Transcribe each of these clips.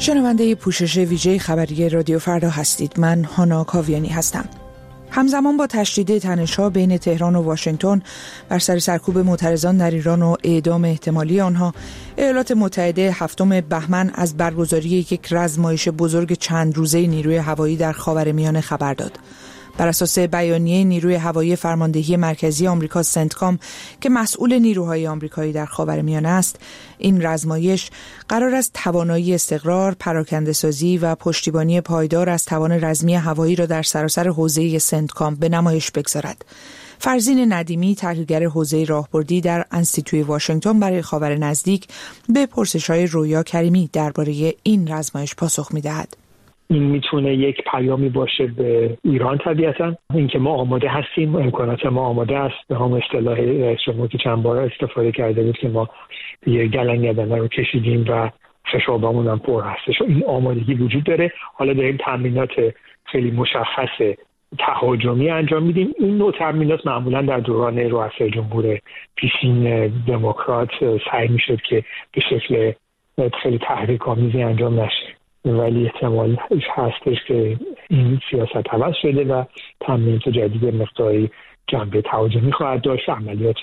شنونده پوشش ویژه خبری رادیو فردا هستید. من هانا کاویانی هستم. همزمان با تشدید تنش‌ها بین تهران و واشنگتن بر سر سرکوب معترضان در ایران و اعدام احتمالی آنها، ایالات متحده 7 بهمن از برگزاری یک رزمایش بزرگ چند روزه نیروی هوایی در خاورمیانه خبر داد. بر اساس بیانیه نیروی هوایی فرماندهی مرکزی آمریکا سنتکام که مسئول نیروهای آمریکایی در خاورمیانه است، این رزمایش قرار است توانایی استقرار، پراکنده‌سازی و پشتیبانی پایدار از توان رزمی هوایی را در سراسر حوزه سنتکام به نمایش بگذارد. فرزین ندیمی، تحلیلگر حوزه راهبردی در انستیتوی واشنگتن برای خاور نزدیک، به پرسش‌های رویا کریمی درباره این رزمایش پاسخ می‌دهد. این میتونه یک پیامی باشه به ایران، طبیعتا اینکه ما آماده هستیم، امکانات ما آماده است. به هم اصطلاح رئیس جمهور که چند بار استفاده کرده بود که ما یه گلنگ بدنه رو کشیدیم و خشابامون هم پر هستش. این آمادگی وجود داره. حالا داریم تمرینات خیلی مشخص تهاجمی انجام میدیم. این نوع تمرینات معمولا در دوران رؤسای جمهور پیشین دموکرات سعی میشد که به شکل خیلی تحریک‌آمیزی انجام نشه، ولی احتمال هستش که این سیاست عوض شده و تمرینات جدید مقداری جنبه تهاجمی خواهد داشت، عملیات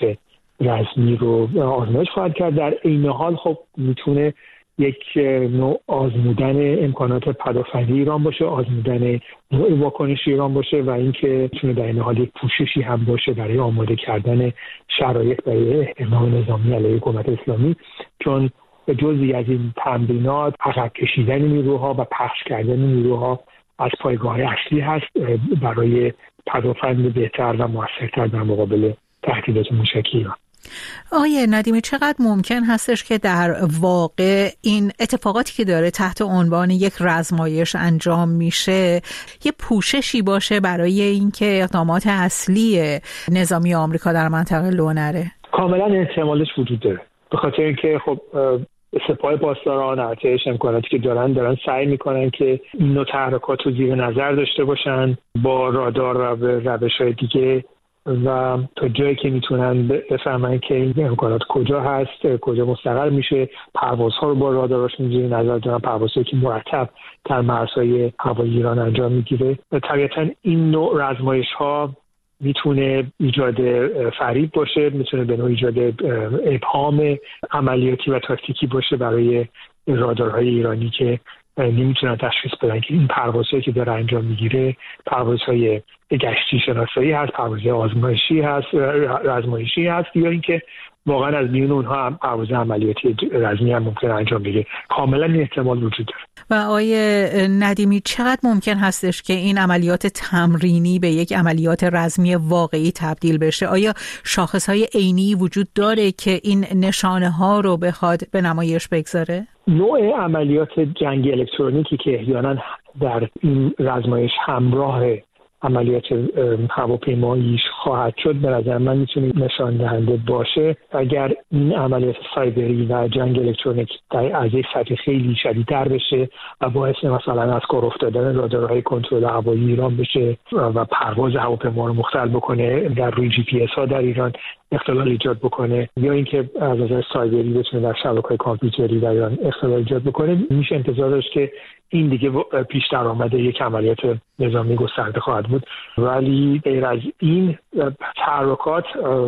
رزمی رو آزمایش خواهد کرد. در این حال خب میتونه یک نوع آزمودن امکانات پدافندی ایران باشه، آزمودن نوع واکنش ایران باشه و اینکه میتونه در این حال یک پوششی هم باشه برای آماده کردن شرایط برای احتمال نظامی علیه حکومت اسلامی، چون جزئی از این تمرینات عقب کشیدن نیروها و پخش کردن نیروها از پایگاه اصلی هست برای پدافند بهتر و موثرتر در مقابل تهدیدات موشکی ایران. آقای ندیمی، چقدر ممکن هستش که در واقع این اتفاقاتی که داره تحت عنوان یک رزمایش انجام میشه یه پوششی باشه برای اینکه اقدامات اصلی نظامی آمریکا در منطقه لو نره؟ کاملا احتمالش وجود داره، به خاطر اینکه خب سپاه پاسداران، ارتش، امکاناتی که دارن سعی میکنن که این نوع تحرکات رو زیر نظر داشته باشن با رادار و روش‌های دیگه و تا جایی که میتونن بفهمن که این امکانات کجا هست، کجا مستقر میشه، پروازها رو با رادارشون زیر نظر دارن، پروازهایی که مرتب در مرزهای هوایی ایران انجام میگیره. طبیعتا این نوع رزمایش‌ها میتونه ایجاد فریب باشه، میتونه به نوع ایجاد ابهام عملیاتی و تاکتیکی باشه برای رادارهای ایرانی که نمیتونن تشخیص بدن که این پروازهایی که داره انجام میگیره پروازهای گشتی شناسایی هست، پروازهای آزمایشی هست، رزمایشی هست، یا اینکه واقعا از میون اونها هم پرواز عملیاتی رزمی هم ممکن انجام بگیره. کاملا این احتمال وجود داره. و آقای ندیمی، چقدر ممکن هستش که این عملیات تمرینی به یک عملیات رزمی واقعی تبدیل بشه؟ آیا شاخصهای عینی وجود داره که این نشانه ها رو بخواد به نمایش بگذاره؟ نوع عملیات جنگی الکترونیکی که احیانا در این رزمایش همراه عملیات هواپیماییش خواهد شد، به نظر من میتونه نشان دهنده باشه. اگر این عملیات سایبری و جنگ الکترونیک از یک سطح خیلی شدیدتر بشه و باعث مثلا از کار افتادن رادارهای کنترل هوایی ایران بشه و پرواز هواپیما رو مختل بکنه، در روی جی پی اس ها در ایران اختلال ایجاد بکنه، یا اینکه از نظر سایبری بتونه در شبکه‌های کامپیوتری در ایران اختلال ایجاد بکنه، میشه انتظار داشت که این دیگه پیش درآمد یک عملیات نظامی گسترده خواهد بود. ولی غیر از این تحرکات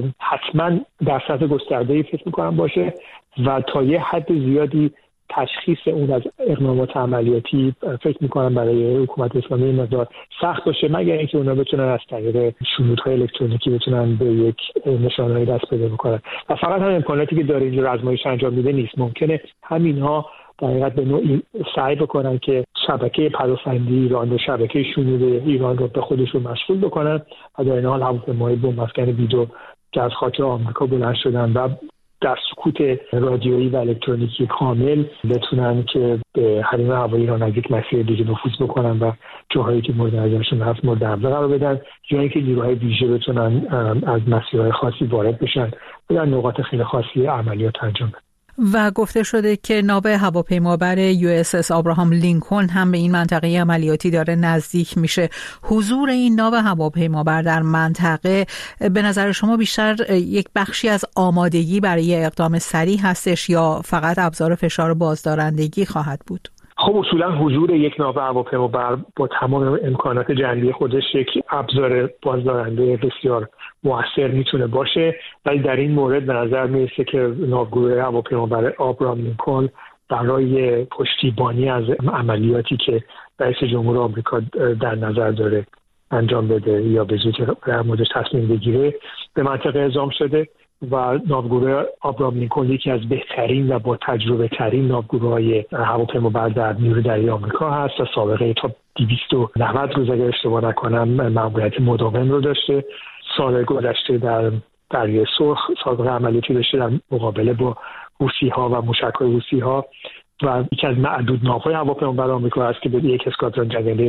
حتما در سطح گسترده‌ای فکر می‌کنم باشه و تا یه حد زیادی تشخیص اون از اقدامات عملیاتی فکر می‌کنم برای حکومت اسلامی مقدار سخت باشه، مگر اینکه اونا بتونن از طریق شنودهای الکترونیکی بتونن به یک نشانه‌ای دست پیدا بکنن. و فقط هم امکاناتی که داره اینجا رزمایش انجام میده نیست، ممکنه همینها در حقیقت به نوعی سعی بکنن که شبکه پدافندی ایران و شبکه شنود ایران رو به خودشون مشغول بکنن و در این حال هواپیمای بمب افکن بیدو که از خاک آمریکا بلند شدن و در سکوت رادیویی و الکترونیکی کامل بتونن که به حریم هوایی ایران از یک مسیر دیگه نفوذ بکنن و جاهایی که مورد نظرشون هست مورد حمله قرار بدن، یا اینکه نیروهای ویژه بتونن از مسیرهای خاصی وارد بشن و در نقاط خیلی خاصی عملیات انجام بدن. و گفته شده که ناو هواپیمابر USS آبراهام لینکلن هم به این منطقه عملیاتی داره نزدیک میشه. حضور این ناو هواپیمابر در منطقه به نظر شما بیشتر یک بخشی از آمادگی برای اقدام سریع هستش یا فقط ابزار فشار بازدارندگی خواهد بود؟ خب اصولا حضور یک ناو هواپیمابر با تمام امکانات جنگی خودش یک ابزار بازدارنده بسیار موثر میتونه باشه، ولی در این مورد به نظر میرسه که ناوگروه هواپیمابر آبراهام لینکلن برای پشتیبانی از عملیاتی که رئیس جمهور آمریکا در نظر داره انجام بده یا به زودی در موردش تصمیم بگیره به منطقه اعزام شده و ناوگروه آبراهام لینکلن یکی از بهترین و با تجربه ترین ناوگروه‌های هواپیمابر در نیروی دریایی آمریکا هست و سابقه تا 290 روز اگر اشتباه نکنم مأموریت مداوم رو داشته. سال گذشته در دریای سرخ سابقه عملیاتی داشته در مقابله با حوثی‌ها و موشک‌های حوثی‌ها و یکی از معدود ناوهای هواپیمابر آمریکا هست که به یک اسکادران جنگنده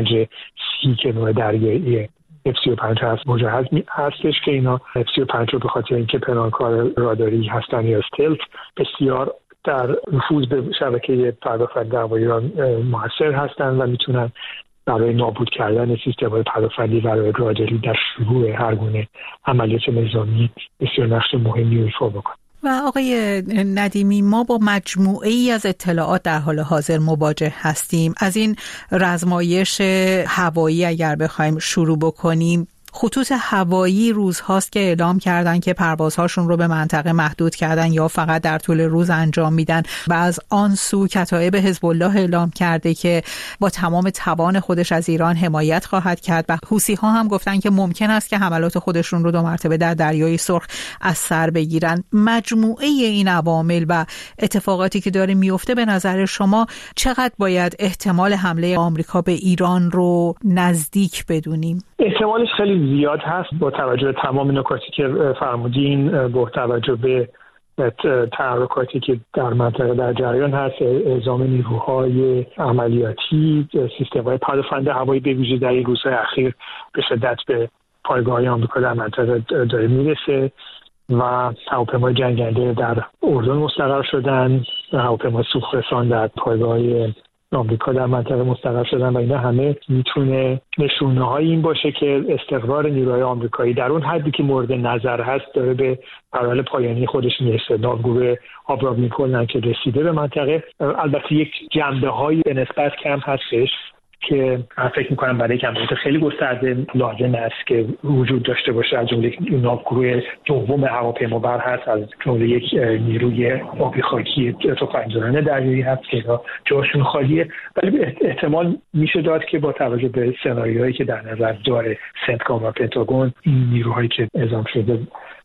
F-35C که نوع دریایی F-35 هست مجهز هستش که اینا F-35 رو به خاطر اینکه پنهانکار راداری هستن یا استلت بسیار در نفوذ به شبکه پرداختنده هوایی ایران موثر هستن و میتونن برای نابود کردن سیستم‌های پرداختنی و راداری در شروع هر گونه عملیات نظامی بسیار نقش مهمی ایفا بکنن. و آقای ندیمی، ما با مجموعه ای از اطلاعات در حال حاضر مواجه هستیم. از این رزمایش هوایی اگر بخوایم شروع بکنیم، خطوط هوایی روزهاست که اعلام کردن که پروازهاشون رو به منطقه محدود کردن یا فقط در طول روز انجام میدن و از آن سو کتایب حزب الله اعلام کرده که با تمام توان خودش از ایران حمایت خواهد کرد و حوثی‌ها هم گفتن که ممکن است که حملات خودشون رو 2 مرتبه در دریای سرخ از سر بگیرن. مجموعه این عوامل و اتفاقاتی که داره میفته به نظر شما چقدر باید احتمال حمله آمریکا به ایران رو نزدیک بدونیم؟ احتمالش خیلی زیاد هست با توجه به تمام نکاتی که فرمودین، با توجه به تحرکاتی که در منطقه در جریان هست، اعزام نیروهای عملیاتی، سیستم‌های پدافند هوایی به ویژه در این روزهای اخیر به شدت به پایگاه‌های آمریکا در منطقه داره میرسه و هواپیمای جنگنده در اردن مستقر شدن، هواپیمای سوخت‌رسان در پایگاه‌های آمریکا در منطقه مستقر شدن و اینا همه میتونه نشونه‌های این باشه که استقرار نیروهای آمریکایی در اون حدی که مورد نظر هست داره به مراحل پایانی خودش میرسه. ناوگروه آبراهام لینکلن که رسیده به منطقه، البته یک جنبه‌هایی به نسبت کم هستش که من فکر می‌کنم برای عملیات خیلی گسترده لازم است که وجود داشته باشه. از جمله ناوگروه دوم هواپیمابر هست، از جمله یک نیروی آبی خاکی تفنگزنان دریایی هست که جاشون خالیه، ولی احتمال میشه داد که با توجه به سناریوهایی که در نظر داره سنتکام و پنتاگون این نیروهایی که اعزام شده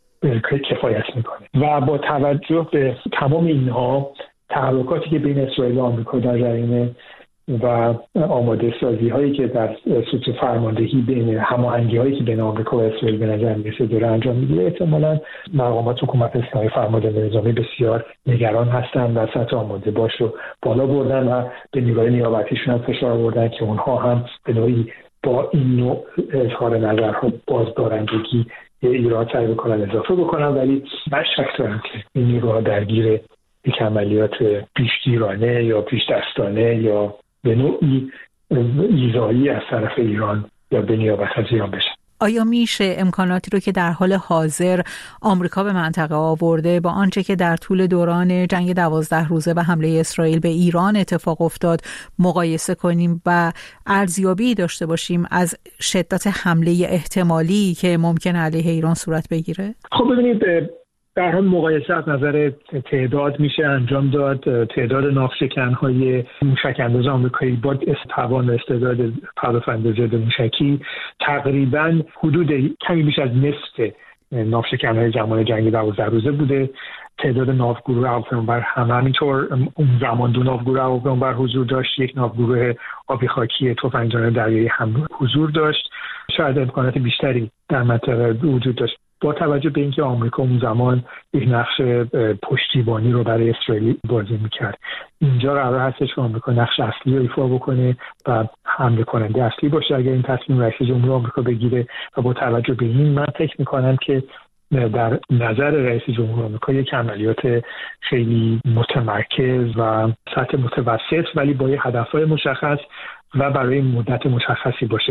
کفایت میکنه و با توجه به تمام اینها تحرکاتی که بین اسرائیل و آمریکا در جریانه و آماده سازی هایی که در سطح فرماندهی بین هماهنگی هایی که بین آمریکا و اسرائیل به نظر میرسه داره انجام میگیره، احتمالاً مقامات حکومت اسلامی فرمانده نظامی بسیار نگران هستند و سطح آماده باش رو بالا بردن و به نیروهای نیابتیشون هم فشار آوردن که اونها هم به نوعی با این نوع اظهار نظرها بازدارندگی ایران سعی بکنن اضافه بکنن، ولی من شک دارم که این نیروها درگیر یک عملیات پیشگیرانه یا پیش دستانه یا به نوعی ایذایی از طرف ایران یا به نیابت از ایران بشن. آیا میشه امکاناتی رو که در حال حاضر آمریکا به منطقه آورده با آنچه که در طول دوران جنگ 12 روزه و حمله اسرائیل به ایران اتفاق افتاد مقایسه کنیم و ارزیابی داشته باشیم از شدت حمله احتمالی که ممکن علیه ایران صورت بگیره؟ خب ببینید، در هم مقایسه از نظر تعداد میشه انجام داد. تعداد ناوشکن‌های موشک‌انداز آمریکایی با توان استعداد پدافند ضد موشکی تقریباً حدود کمی بیش از نصف ناوشکن‌های زمان جنگ 12 روزه بوده. تعداد ناوگروه هواپیمابر هم همینطور. اون زمان 2 ناوگروه هواپیمابر حضور داشت، 1 ناوگروه آبی خاکی تفنگزنان دریایی هم حضور داشت. شاید امکانات بیشتری در منطقه وجود داشت. با توجه به اینکه آمریکا اون زمان یک نقش پشتیبانی رو برای اسرائیل بازی میکرد، اینجا قرار هستش که آمریکا نقش اصلی رو ایفا بکنه و حمله کننده اصلی باشه اگر این تصمیم رئیس جمهور آمریکا بگیره. و با توجه به این من فکر میکنم که در نظر رئیس جمهور آمریکا یک عملیات خیلی متمرکز و سطح متوسط ولی با هدفهای مشخص و برای مدت مشخصی باشه.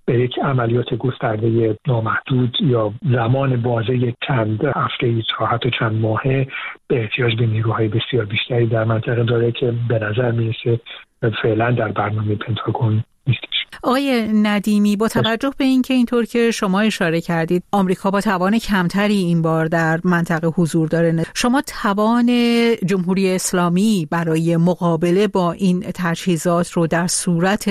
به یک عملیات گسترده نامحدود یا زمان بازه چند هفته تا حتی چند ماهه به احتیاج به نیروهای بسیار بیشتری در منطقه داره که به نظر میرسه فعلا در برنامه پنتاگون نیستش. آقای ندیمی، با توجه به اینکه اینطور که شما اشاره کردید آمریکا با توان کمتری این بار در منطقه حضور داره، شما توان جمهوری اسلامی برای مقابله با این تجهیزات رو در صورت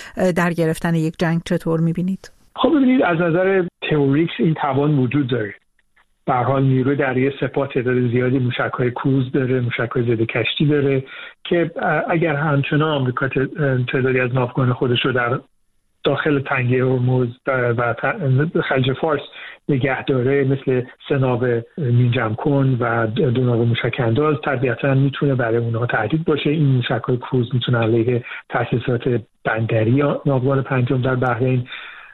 در گرفتن یک جنگ چطور می‌بینید؟ خب ببینید، از نظر تئوریک این توان وجود داره. به هر حال نیروی دریایی سپاه تعداد زیادی موشک‌های کروز داره، موشک‌های ضد کشتی داره که اگر همچنان آمریکا تعدادی از ناوگان خودش رو در داخل تنگه هرمز و خلیج فارس نگه داره، مثل 3 ناو مینجم کن و 2 ناو موشک انداز، طبیعتاً میتونه برای اونها تهدید باشه. این موشک‌های کروز میتونن علیه تأسیسات بندری ناوگان پنجم در بحرین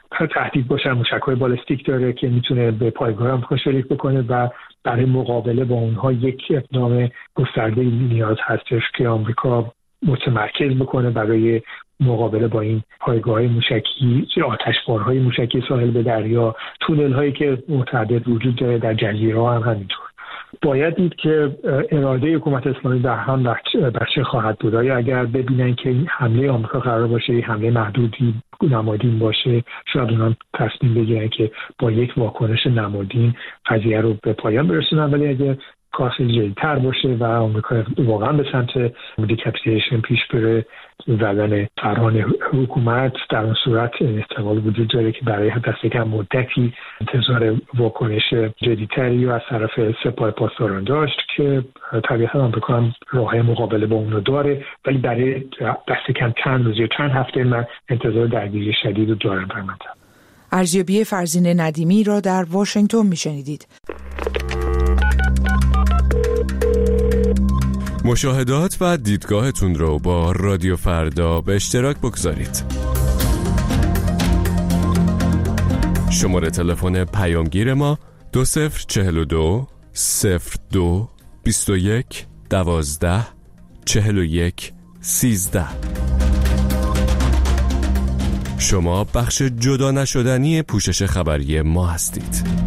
تهدید باشه. موشک‌های بالستیک داره که میتونه به پایگاه هم شلیک بکنه و برای مقابله با اونها یک اقدام گسترده نیاز هستش که آمریکا متمرکز بکنه برای مقابله با این پایگاه‌های موشکی، آتشبارهای موشکی ساحل به دریا، تونل‌هایی که متعدد وجود داره در جزیره هم همینطور. باید دید که اراده حکومت اسلامی در هم بچه خواهد بود. آیا اگر ببینن که این حمله آمریکا قرار باشه حمله محدودی نمادین باشه، شاید اونها تصمیم بگیرن که با یک واکنش نمادین قضیه رو به پایان برسونن. ولی اگه کار خیلی جدی‌تر باشه و آمریکا واقعا به سمت دیکاپیتیشن پیش بره، زدن فرمان حکومت، در اون صورت احتمال وجود داره که برای دست کم مدتی انتظار واکنش جدی‌تری از طرف سپاه پاسداران داشت که طبیعتا آمریکا هم راه مقابله با اون رو داره، ولی برای دست کم چند روز یا چند هفته من انتظار درگیری شدید رو دارم در منطقه. ارزیابی فرزین ندیمی را در واشنگتن میشنیدید. مشاهدات و دیدگاهتون رو با رادیو فردا به اشتراک بگذارید. شماره تلفن پیامگیر ما 2042 02 21 12 41 13. شما بخش جدا نشدنی پوشش خبری ما هستید.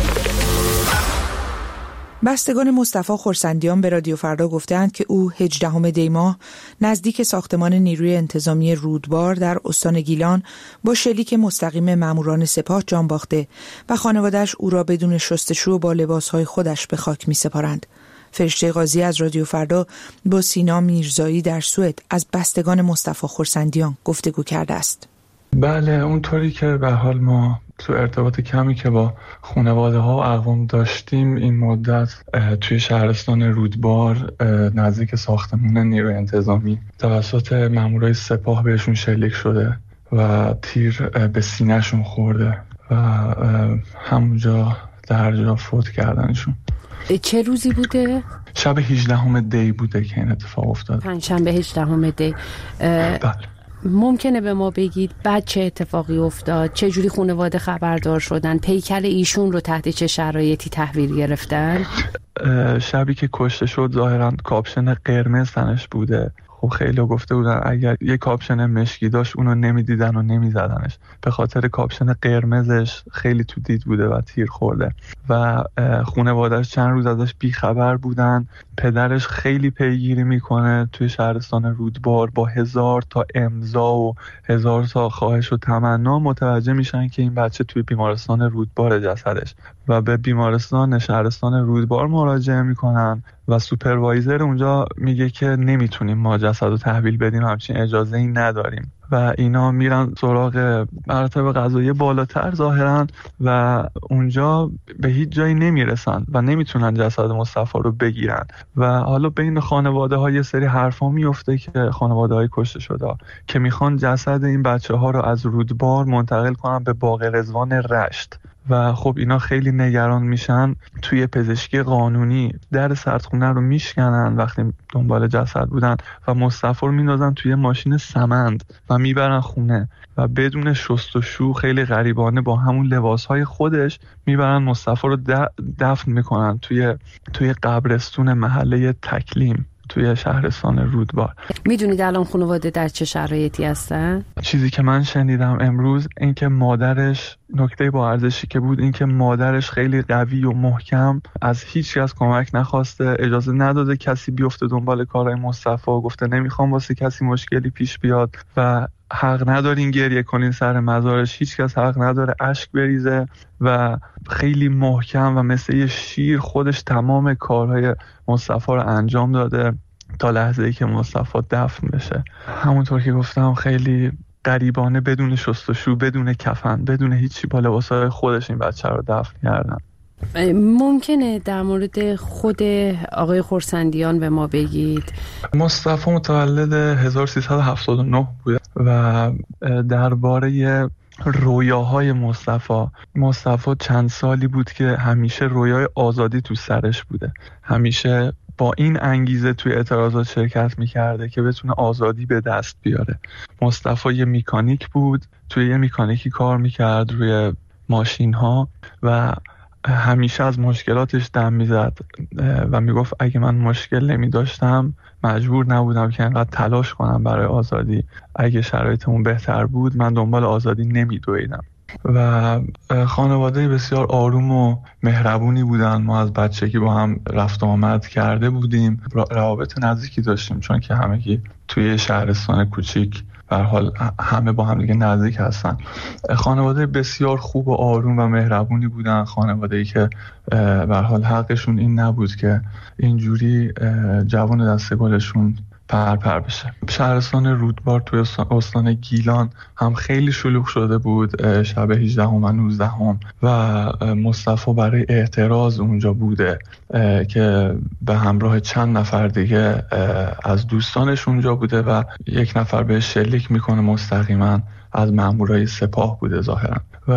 بستگان مصطفی خرسندیان به رادیو فردا گفتند که او 18 دی ماه نزدیک ساختمان نیروی انتظامی رودبار در استان گیلان با شلیک مستقیم ماموران سپاه جان باخته و خانواده‌اش او را بدون شستشو با لباسهای خودش به خاک می‌سپارند. فرشته قاضی از رادیو فردا با سینا میرزایی در سوئد از بستگان مصطفی خرسندیان گفتگو کرده است. بله، اونطوری که به حال ما تو ارتباط کمی که با خانواده ها و اقوام داشتیم این مدت توی شهرستان رودبار نزدیک ساختمان نیروی انتظامی توسط مامورای سپاه بهشون شلیک شده و تیر به سینه‌شون خورده و همونجا در جا فوت کردنشون. چه روزی بوده؟ شب 18 دی بوده که این اتفاق افتاد. پنجشنبه 18 دی. بله. ممکنه به ما بگید بعد چه اتفاقی افتاد؟ چه جوری خانواده خبردار شدن؟ پیکر ایشون رو تحت چه شرایطی تحویل گرفتن؟ شبی که کشته شد ظاهراً کاپشن قرمز تنش بوده. خب خیلی گفته بودن اگر یه کاپشن مشکی داشت اونو نمیدیدن و نمیزدنش، به خاطر کاپشن قرمزش خیلی تو دید بوده و تیر خورده و خانواده‌اش چند روز ازش بیخبر بودن. پدرش خیلی پیگیری میکنه توی شهرستان رودبار، با 1000 تا امضا و 1000 تا خواهش و تمنا متوجه میشن که این بچه توی بیمارستان رودبار جسدش و به بیمارستان شهرستان رودبار مراجعه میکنن و سوپروایزر اونجا میگه که نمیتونیم ما جسد رو تحویل بدیم، همچین اجازه ای نداریم و اینا میرن سراغ مراتب قضایی بالاتر ظاهرا و اونجا به هیچ جایی نمیرسن و نمیتونن جسد مصطفی رو بگیرن و حالا بین خانواده ها یه سری حرفا میفته که خانواده های کشته شده که میخوان جسد این بچه ها رو از رودبار منتقل کنن به باغ رضوان رشت و خب اینا خیلی نگران میشن. توی پزشکی قانونی در سردخونه رو میشکنن وقتی دنبال جسد بودن و مصطفی رو میندازن توی ماشین سمند و میبرن خونه و بدون شستشو خیلی غریبانه با همون لباسهای خودش میبرن مصطفی رو دفن میکنن توی قبرستون محله تکلیم توی شهرستان رودبار. میدونید الان خانواده در چه شرایطی هستن؟ چیزی که من شنیدم امروز این که مادرش، نکته با ارزشی که بود این که مادرش خیلی قوی و محکم از هیچ کس کمک نخواسته، اجازه نداده کسی بیفته دنبال کارهای مصطفی، گفته نمیخوام واسه کسی مشکلی پیش بیاد و حق ندارین گریه کنین سر مزارش، هیچ کس حق نداره اشک بریزه و خیلی محکم و مثل یه شیر خودش تمام کارهای مصطفی رو انجام داده تا لحظه‌ای که مصطفی دفن بشه. همونطور که گفتم خیلی غریبانه بدون شستشو، بدون کفن، بدون هیچی با لباسای خودش این بچه رو دفن کردن. ممکنه در مورد خود آقای خورسندیان به ما بگید؟ مصطفی متولد 1379 بود و درباره رویاهای مصطفی چند سالی بود که همیشه رویای آزادی تو سرش بوده، همیشه با این انگیزه توی اعتراضات شرکت میکرده که بتونه آزادی به دست بیاره. مصطفی یه میکانیک بود، توی یه میکانیکی کار میکرد روی ماشین ها و همیشه از مشکلاتش دم میزد و میگفت اگه من مشکل نمی داشتم مجبور نبودم که انقدر تلاش کنم برای آزادی، اگه شرایطمون بهتر بود من دنبال آزادی نمی دویدم. و خانواده بسیار آروم و مهربونی بودن. ما از بچگی با هم رفت و آمد کرده بودیم، روابط نزدیکی داشتیم چون که همگی توی شهرستان کوچیک به هر حال همه با هم دیگه نزدیک هستن. خانواده بسیار خوب و آروم و مهربونی بودن، خانواده‌ای که به هر حال حقشون این نبود که اینجوری جوان دسته گلشون پر بشه. شهرستان رودبار توی استان گیلان هم خیلی شلوغ شده بود شب 18 و 19 و مصطفی برای اعتراض اونجا بوده که به همراه چند نفر دیگه از دوستانش اونجا بوده و یک نفر بهش شلیک میکنه مستقیما از مامورای سپاه بوده ظاهرا.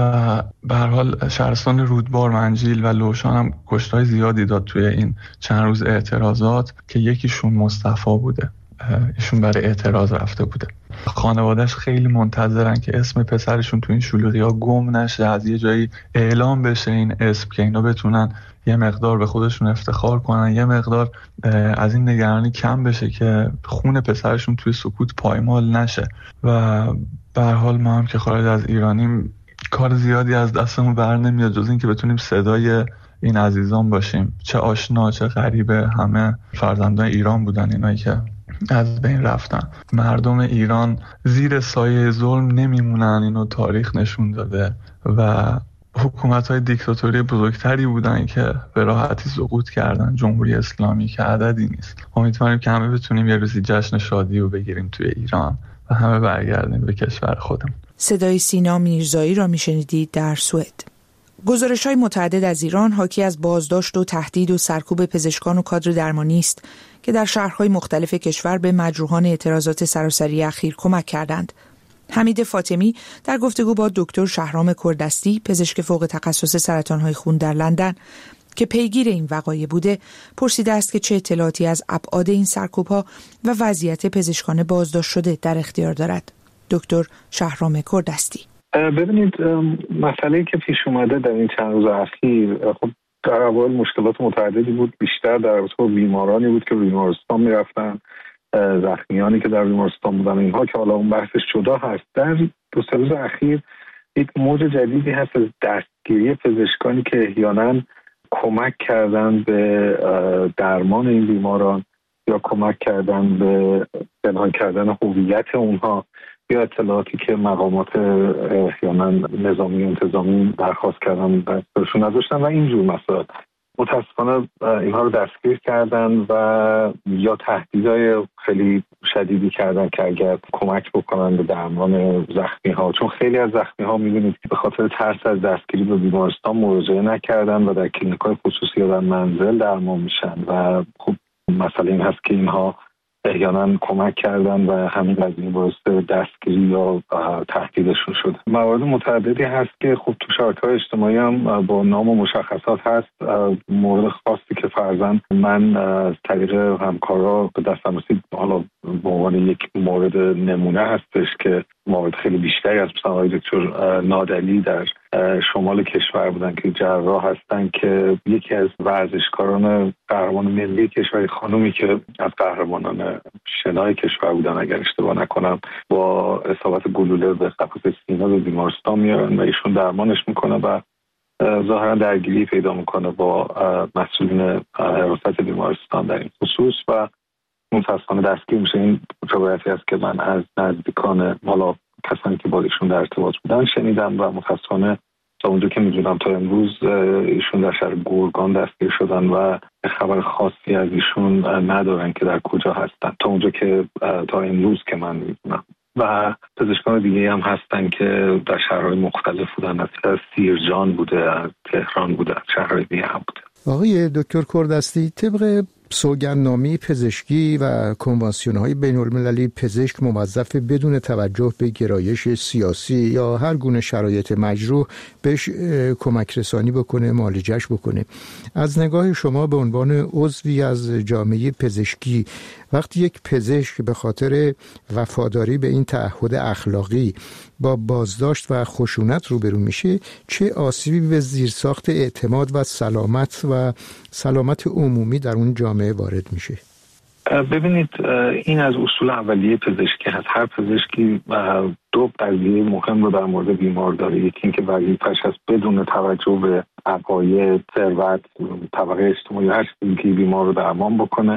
و به هر حال شهرستان رودبار، منجیل و لوشان هم کشتای زیادی داد توی این چند روز اعتراضات که یکیشون مصطفی بوده، ایشون برای اعتراض رفته بوده. خانوادهش خیلی منتظرن که اسم پسرشون تو این شلوغی‌ها گم نشه، از یه جایی اعلام بشه این اسم که اینا بتونن یه مقدار به خودشون افتخار کنن، یه مقدار از این نگرانی کم بشه که خون پسرشون توی سکوت پایمال نشه. و به هر حال ما هم که خارج از ایرانیم کار زیادی از دستمون بر نمیاد جز این که بتونیم صدای این عزیزان باشیم، چه آشنا چه غریبه، همه فرزندان ایران بودن اینایی که از بین رفتن. مردم ایران زیر سایه ظلم نمیمونن، اینو تاریخ نشون داده و حکومت‌های دیکتاتوری بزرگتری بودن که به راحتی سقوط کردن، جمهوری اسلامی که عددی نیست. امیدواریم که همه بتونیم یه روزی جشن شادی رو بگیریم توی ایران و همه برگردیم به کشور خودمون. صدای سینا میرزایی را میشنیدید در سوئد. گزارش‌های متعدد از ایران حاکی از بازداشت و تهدید و سرکوب پزشکان و کادر درمانی است که در شهرهای مختلف کشور به مجروحان اعتراضات سراسری اخیر کمک کردند. حمید فاطمی در گفتگو با دکتر شهرام کردستی، پزشک فوق تخصص سرطان‌های خون در لندن که پیگیر این وقایع بوده، پرسیده است که چه اطلاعاتی از ابعاد این سرکوب‌ها و وضعیت پزشکان بازداشت شده در اختیار دارد. دکتر شهرام کردستی: ببینید، مسئله‌ای که پیش اومده در این چند روز اخیر، خب در اول مشکلات متعددی بود، بیشتر در رابطه با بیمارانی بود که بیمارستان میرفتن، زخمیانی که در بیمارستان بودن، اینها که حالا اون بحثش جدا هست. در دو سه روز اخیر یک موج جدیدی هست از دستگیری پزشکانی که احیانا کمک کردن به درمان این بیماران یا کمک کردن به پنهان کردن هویت اونها یا اطلاعاتی که مقامات احیانا نظامی و انتظامی درخواست کردن دستشون نذاشتن و اینجور مسائل. متاسفانه اینها رو دستگیر کردن و یا تهدیدهای خیلی شدیدی کردن که اگر کمک بکنن به درمان زخمی ها، چون خیلی از زخمی ها می‌بینید به خاطر ترس از دستگیری به بیمارستان مراجعه نکردن و در کلینیک‌های خصوصی یا در منزل درمان میشن و خب مسئله این هست که اینها احیانا کمک کردن و همین قضیه باعث دستگیری یا تهدیدشون شده. موارد متعددی هست که خب تو شبکه‌های اجتماعی هم با نام و مشخصات هست. مورد خاصی که فرضاً من از طریق همکارا به دستم رسید، حالا به عنوان یک مورد نمونه هستش که موارد خیلی بیشتری از مثلا آقای دکتر نادلی در شمال کشور بودن که جراح هستن که یکی از ورزشکاران قهرمان ملی کشور، خانومی که از قهرمانان شنای کشور بودن اگر اشتباه نکنم، با اصابت گلوله به قفسه سینه به بیمارستان میارن و ایشون درمانش میکنه و ظاهرا درگیری پیدا میکنه با مسئولین حراست بیمارستان در این خصوص و متاسفانه دستگیر میشه. این روایتی است که من از نزدیکان مالا کسانی که با ایشون در ارتباط بودن شنیدم و متاسفانه تا اونجا که میدونم تا امروز ایشون در شهر گرگان دستگیر شدن و خبر خاصی از ایشون ندارن که در کجا هستن تا اونجا که تا امروز که من میدونم. و پزشکان دیگه هم هستن که در شهرهای مختلف بودن، از سیرجان بوده، از تهران بوده، از شهرهای دیگه هم بوده. آقای دکتر کوردستی، طبق سوگندنامه پزشکی و کنوانسیون‌های بین‌المللی پزشک موظف بدون توجه به گرایش سیاسی یا هر گونه شرایط مجروح بهش کمک رسانی بکنه، معالجهش بکنه. از نگاه شما به عنوان عضوی از جامعه پزشکی، وقتی یک پزشک به خاطر وفاداری به این تعهد اخلاقی با بازداشت و خشونت روبرو میشه، چه آسیبی به زیرساخت اعتماد و سلامت عمومی در اون جامعه وارد میشه؟ ببینید، این از اصول اولیه پزشکی هست. هر پزشکی دو قضیه مهم رو در مورد بیمار داره. یکی این که وظیفه‌اش هست بدون توجه به عقاید، ثروت، طبقه اجتماعی، هر چیزی که بیمار رو درمان بکنه،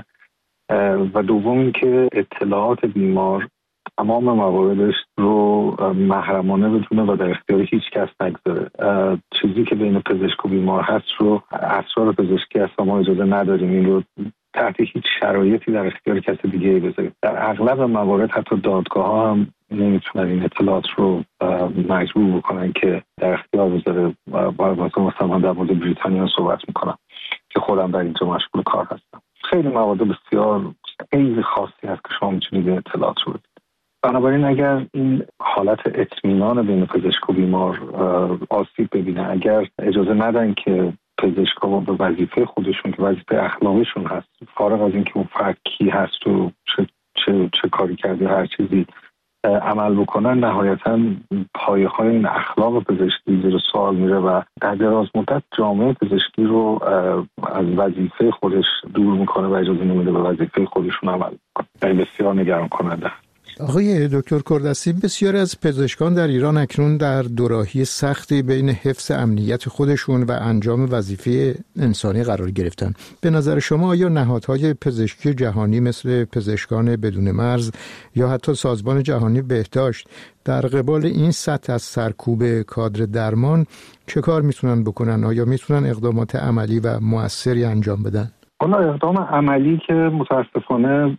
و دوم این که اطلاعات بیمار تمام مواردش رو محرمانه بدونه و در اختیار هیچ کس نگذاره. چیزی که بین پزشک و بیمار هست رو اسرار پزشکی هست و ما اجازه نداریم این رو تحت هیچ شرایطی در اختیار کسی دیگه بذاریم. در اغلب موارد حتی دادگاه‌ها هم نمیتونن این اطلاعات رو مجبور بکنن که در اختیار بذاره. مثلا در مورد بریتانیا صحبت میکنم که خودم در اینجا مشغول کار هستم. خیلی موارد بسیار خیلی خاصی هست که شما میتونید اطلاعات رو بدید. بنابراین اگر این حالت اطمینان بین پزشک و بیمار آسیب ببینه، اگر اجازه ندن که پزشک‌ها به وظیفه خودشون که وظیفه اخلاقیشون هست، فارغ از اینکه اون فرد کی هست و چه کاری کرده هر چیزی عمل بکنن، نهایتاً پایه‌های این اخلاق پزشکی زیر سوال میره و در دراز مدت جامعه پزشکی رو از وظیفه خودش دور میکنه و اجازه نمیده به وظیفه خودشون عمل کنه. بسیار نگران کننده. آقای دکتر کوردستی، بسیاری از پزشکان در ایران اکنون در دوراهی سختی بین حفظ امنیت خودشون و انجام وظیفه انسانی قرار گرفتن. به نظر شما آیا نهادهای پزشکی جهانی مثل پزشکان بدون مرز یا حتی سازمان جهانی بهداشت در قبال این سطح از سرکوب کادر درمان چه کار میتونن بکنن؟ آیا میتونن اقدامات عملی و مؤثری انجام بدن؟ حالا اقدام عملی که متاسفانه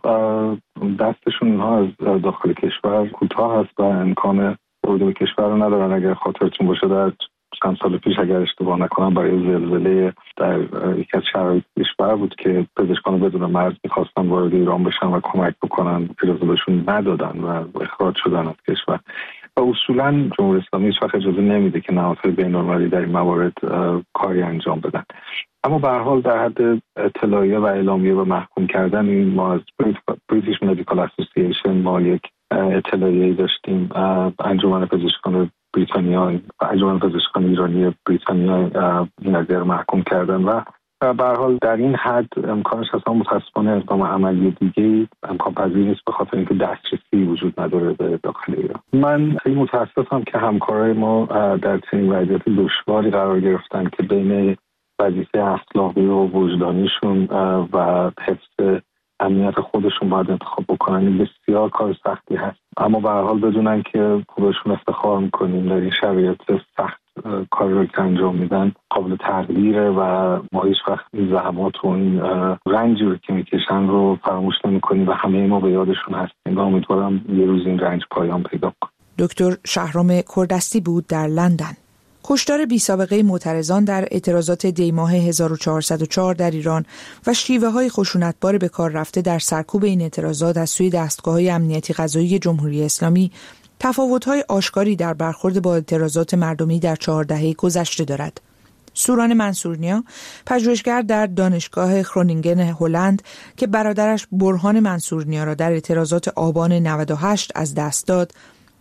دستشون اینها از داخل کشور کوتاه هست و امکان ورود به کشور رو ندارن. اگر خاطرتون باشه در چند سال پیش اگر اشتباه نکنم برای زلزله در یکی از شهرهای کشور بود که پزشکان بدون مرز میخواستن وارد ایران بشن و کمک بکنن، اجازه بهشون ندادن و اخراج شدن از کشور. و اصولا جمهوری اسلامی هیچ وقت اجازه نمیده که نهادهای بین‌المللی در این موارد کاری انجام بدن. اما به هر حال در حد اطلاعیه و اعلامیه و محکوم کردن این، ما از بریتیش مدیکال اسوسییشن ما یک اطلاعیه‌ای داشتیم، انجمن پزشکان بریتانیا، انجمن پزشکان ایرانی بریتانیا این قضیه رو محکوم کردن و به هر حال در این حد امکانش هست. متاسفانه اقدام عملی دیگه امکان پذیر نیست به خاطر اینکه دسترسی وجود نداره به داخل ایران. من خیلی متاسفم که همکارای ما در چنین وضعیت دشواری قرار گرفتن که بین وظیفه اخلاقی و وجدانیشون و حفظ امنیت خودشون باید انتخاب بکنن. این بسیار کار سختی هست، اما به هر حال بدونن که خودشون افتخار میکنیم در این شرایط سخت کاری رو که انجام میدن قابل تقدیره و ما هیچ وقت این زحمات و این رنجی رو که میکشن رو فراموش نمیکنیم و همه ما به یادشون هستیم و امیدوارم یه روز این رنج پایان پیدا کنه. دکتر شهرام کوردستی بود در لندن. کشتار بی سابقه معترضان در اعتراضات دیماه 1404 در ایران و شیوه‌های خشونتبار به کار رفته در سرکوب این اعتراضات از سوی دستگاه‌های امنیتی قضایی جمهوری اسلامی تفاوت‌های آشکاری در برخورد با اعتراضات مردمی در 4 دهه گذشته دارد. سوران منصورنیا، پژوهشگر در دانشگاه گرونینگن هلند که برادرش برهان منصورنیا را در اعتراضات آبان 98 از دست داد،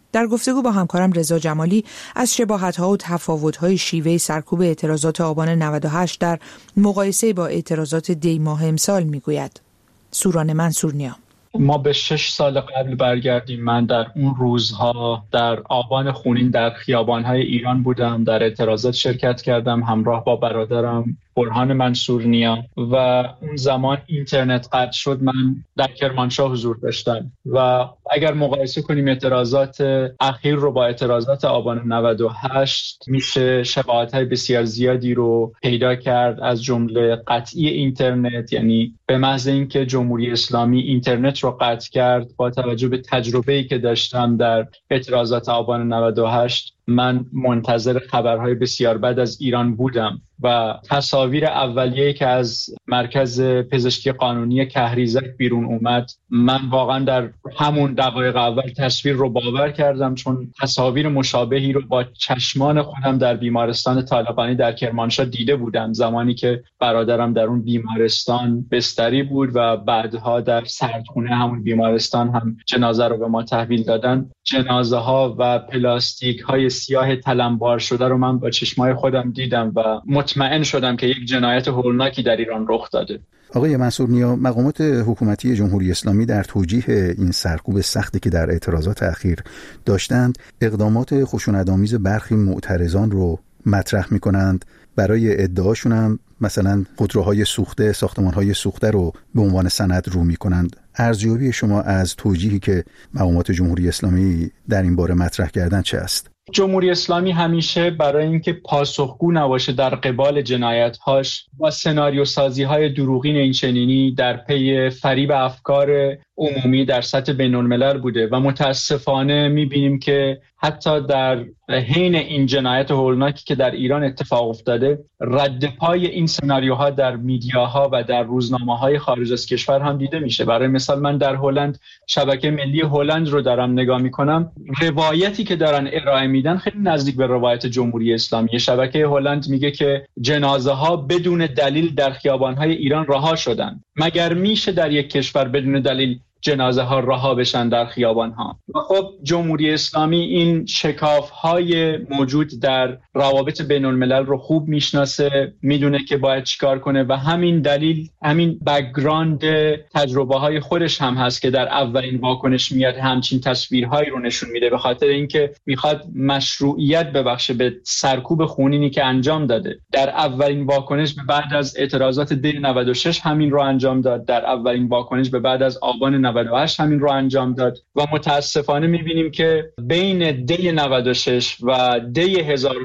در گفتگو با همکارم رضا جمالی از شباهت‌ها و تفاوت‌های شیوه سرکوب اعتراضات آبان 98 در مقایسه با اعتراضات دی ماه امسال میگوید. سوران منصورنیا: ما به 6 سال قبل برگردیم. من در اون روزها در آبان خونین در خیابان‌های ایران بودم، در اعتراضات شرکت کردم همراه با برادرم برهان منصورنیا و اون زمان اینترنت قطع شد. من در کرمانشاه حضور داشتم و اگر مقایسه کنیم اعتراضات اخیر رو با اعتراضات آبان 98 میشه شباهت‌های بسیار زیادی رو پیدا کرد، از جمله قطعی اینترنت. یعنی به محض اینکه جمهوری اسلامی اینترنت رو قطع کرد، با توجه به تجربه‌ای که داشتم در اعتراضات آبان 98 من منتظر خبرهای بسیار بد از ایران بودم و تصاویر اولیه‌ای که از مرکز پزشکی قانونی کهریزک بیرون اومد، من واقعا در همون دقایق اول تصویر رو باور کردم، چون تصاویر مشابهی رو با چشمان خودم در بیمارستان طالقانی در کرمانشاه دیده بودم، زمانی که برادرم در اون بیمارستان بستری بود و بعدها در سردخونه همون بیمارستان هم جنازه رو به ما تحویل دادن. جنازه ها و پلاستیک های سیاه تلمبار شده رو من با چشمای خودم دیدم و مطمئن شدم که یک جنایت هولناکی در ایران رخ داده. آقای منصورنیا، مقامات حکومتی جمهوری اسلامی در توجیه این سرکوب سختی که در اعتراضات اخیر داشتند، اقدامات خشونت‌آمیز برخی معترضان رو مطرح می‌کنند. برای ادعاشون هم مثلا خودروهای سوخته، ساختمان‌های سوخته رو به عنوان سند رو می‌کنند. ارزیابی شما از توجیهی که مقامات جمهوری اسلامی در این باره مطرح کردن چه است؟ جمهوری اسلامی همیشه برای اینکه پاسخگو نباشه در قبال جنایت‌هاش، با سناریو سازی‌های دروغین اینچنینی در پی فریب افکار عمومی در سطح بین‌الملل بوده و متاسفانه می‌بینیم که حتی در حین این جنایت هولناکی که در ایران اتفاق افتاده، رد پای این سناریوها در میدیاها و در روزنامه‌های خارج از کشور هم دیده میشه. برای مثال من در هلند شبکه ملی هلند رو دارم نگاه میکنم، روایتی که دارن ارائه میدن خیلی نزدیک به روایت جمهوری اسلامی. شبکه هلند میگه که جنازه ها بدون دلیل در خیابان‌های ایران رها شدن. مگر میشه در یک کشور بدون دلیل جنازه ها رها بشن در خیابان ها؟ و خب جمهوری اسلامی این شکاف های موجود در روابط بین الملل رو خوب میشناسه، میدونه که باید چیکار کنه و همین دلیل، همین بک‌گراند تجربه های خودش هم هست که در اولین واکنش میاد همچین تصویرهایی رو نشون میده، به خاطر اینکه میخواد مشروعیت ببخشه به سرکوب خونینی که انجام داده. در اولین واکنش به بعد از اعتراضات دی 96 همین رو انجام داد، در اولین واکنش به بعد از آبان 98 همین رو انجام داد و متاسفانه میبینیم که بین دی 96 و دی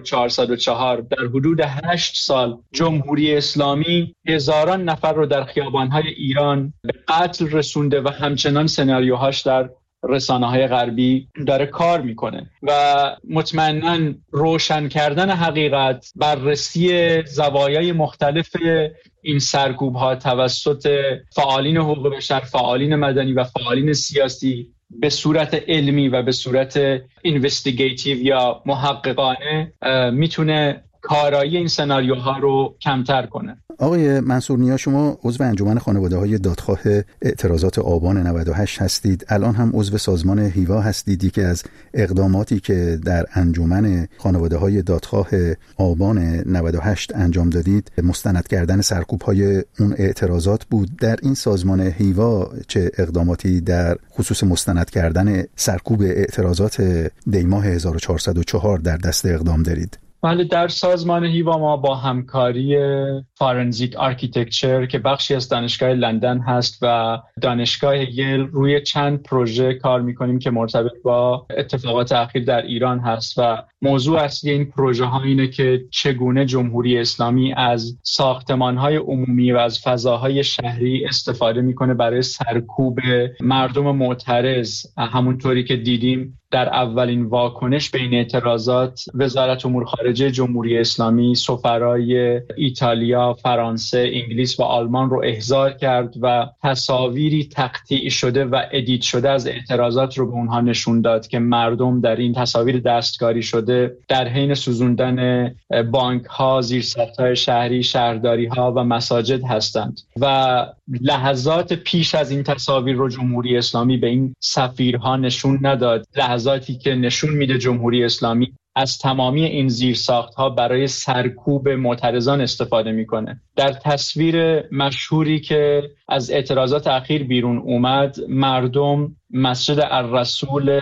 1404 در حدود 8 سال جمهوری اسلامی هزاران نفر رو در خیابان‌های ایران به قتل رسونده و همچنان سناریوهاش در رسانه‌های غربی داره کار میکنه و مطمئناً روشن کردن حقیقت، بررسی زوایای مختلف این سرکوب ها توسط فعالین حقوق بشر، فعالین مدنی و فعالین سیاسی به صورت علمی و به صورت اینوستیگیتیو یا محققانه میتونه کارایی این سناریوها رو کمتر کنه. آقای منصورنیا، شما عضو انجمن خانواده‌های دادخواه اعتراضات آبان 98 هستید. الان هم عضو سازمان هیوا هستید. یکی از اقداماتی که در انجمن خانواده‌های دادخواه آبان 98 انجام دادید مستند کردن سرکوب‌های اون اعتراضات بود. در این سازمان هیوا چه اقداماتی در خصوص مستند کردن سرکوب اعتراضات دی ماه 1404 در دست اقدام دارید؟ بله، در سازمان هیوا ما با همکاری فارنزیک آرکیتکچر که بخشی از دانشگاه لندن هست و دانشگاه ییل روی چند پروژه کار میکنیم که مرتبط با اتفاقات اخیر در ایران هست و موضوع اصلی این پروژه ها اینه که چگونه جمهوری اسلامی از ساختمان‌های عمومی و از فضاهای شهری استفاده میکنه برای سرکوب مردم معترض. همونطوری که دیدیم در اولین واکنش به این اعتراضات، وزارت امور خارجه جمهوری اسلامی سفرای ایتالیا، فرانسه، انگلیس و آلمان رو احضار کرد و تصاویری تقطیع شده و ادیت شده از اعتراضات رو به اونها نشون داد که مردم در این تصاویر دستکاری شده شده در حین سوزوندن بانک‌ها، زیرساخت‌های شهری، شهرداری‌ها و مساجد هستند و لحظات پیش از این تصاویر رو جمهوری اسلامی به این سفیرها نشون نداد. لحظاتی که نشون میده جمهوری اسلامی از تمامی این زیرساخت‌ها برای سرکوب معترضان استفاده میکنه. در تصویر مشهوری که از اعتراضات اخیر بیرون اومد، مردم مسجد الرسول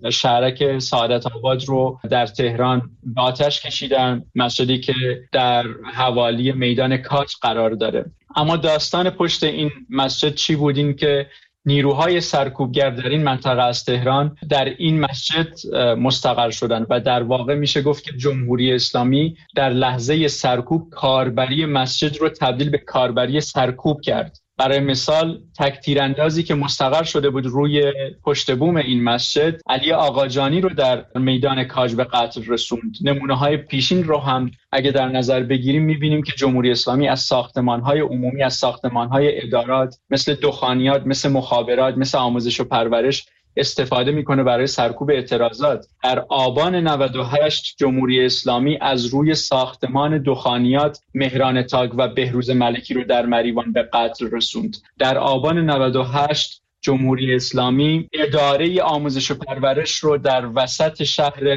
شهرک سعادت آباد رو در تهران به آتش کشیدن، مسجدی که در حوالی میدان کاج قرار داره. اما داستان پشت این مسجد چی بود؟ این که نیروهای سرکوبگر در این منطقه از تهران در این مسجد مستقر شدند و در واقع میشه گفت که جمهوری اسلامی در لحظه سرکوب کاربری مسجد رو تبدیل به کاربری سرکوب کرد. برای مثال تک تیراندازی که مستقر شده بود روی پشت بوم این مسجد، علی آقاجانی رو در میدان کاج به قتل رسوند. نمونه‌های پیشین رو هم اگه در نظر بگیریم می‌بینیم که جمهوری اسلامی از ساختمان‌های عمومی، از ساختمان‌های ادارات مثل دخانیات، مثل مخابرات، مثل آموزش و پرورش استفاده میکنه برای سرکوب اعتراضات. در آبان 98 جمهوری اسلامی از روی ساختمان دخانیات مهران تاگ و بهروز ملکی رو در مریوان به قتل رسوند. در آبان 98 جمهوری اسلامی اداره آموزش و پرورش رو در وسط شهر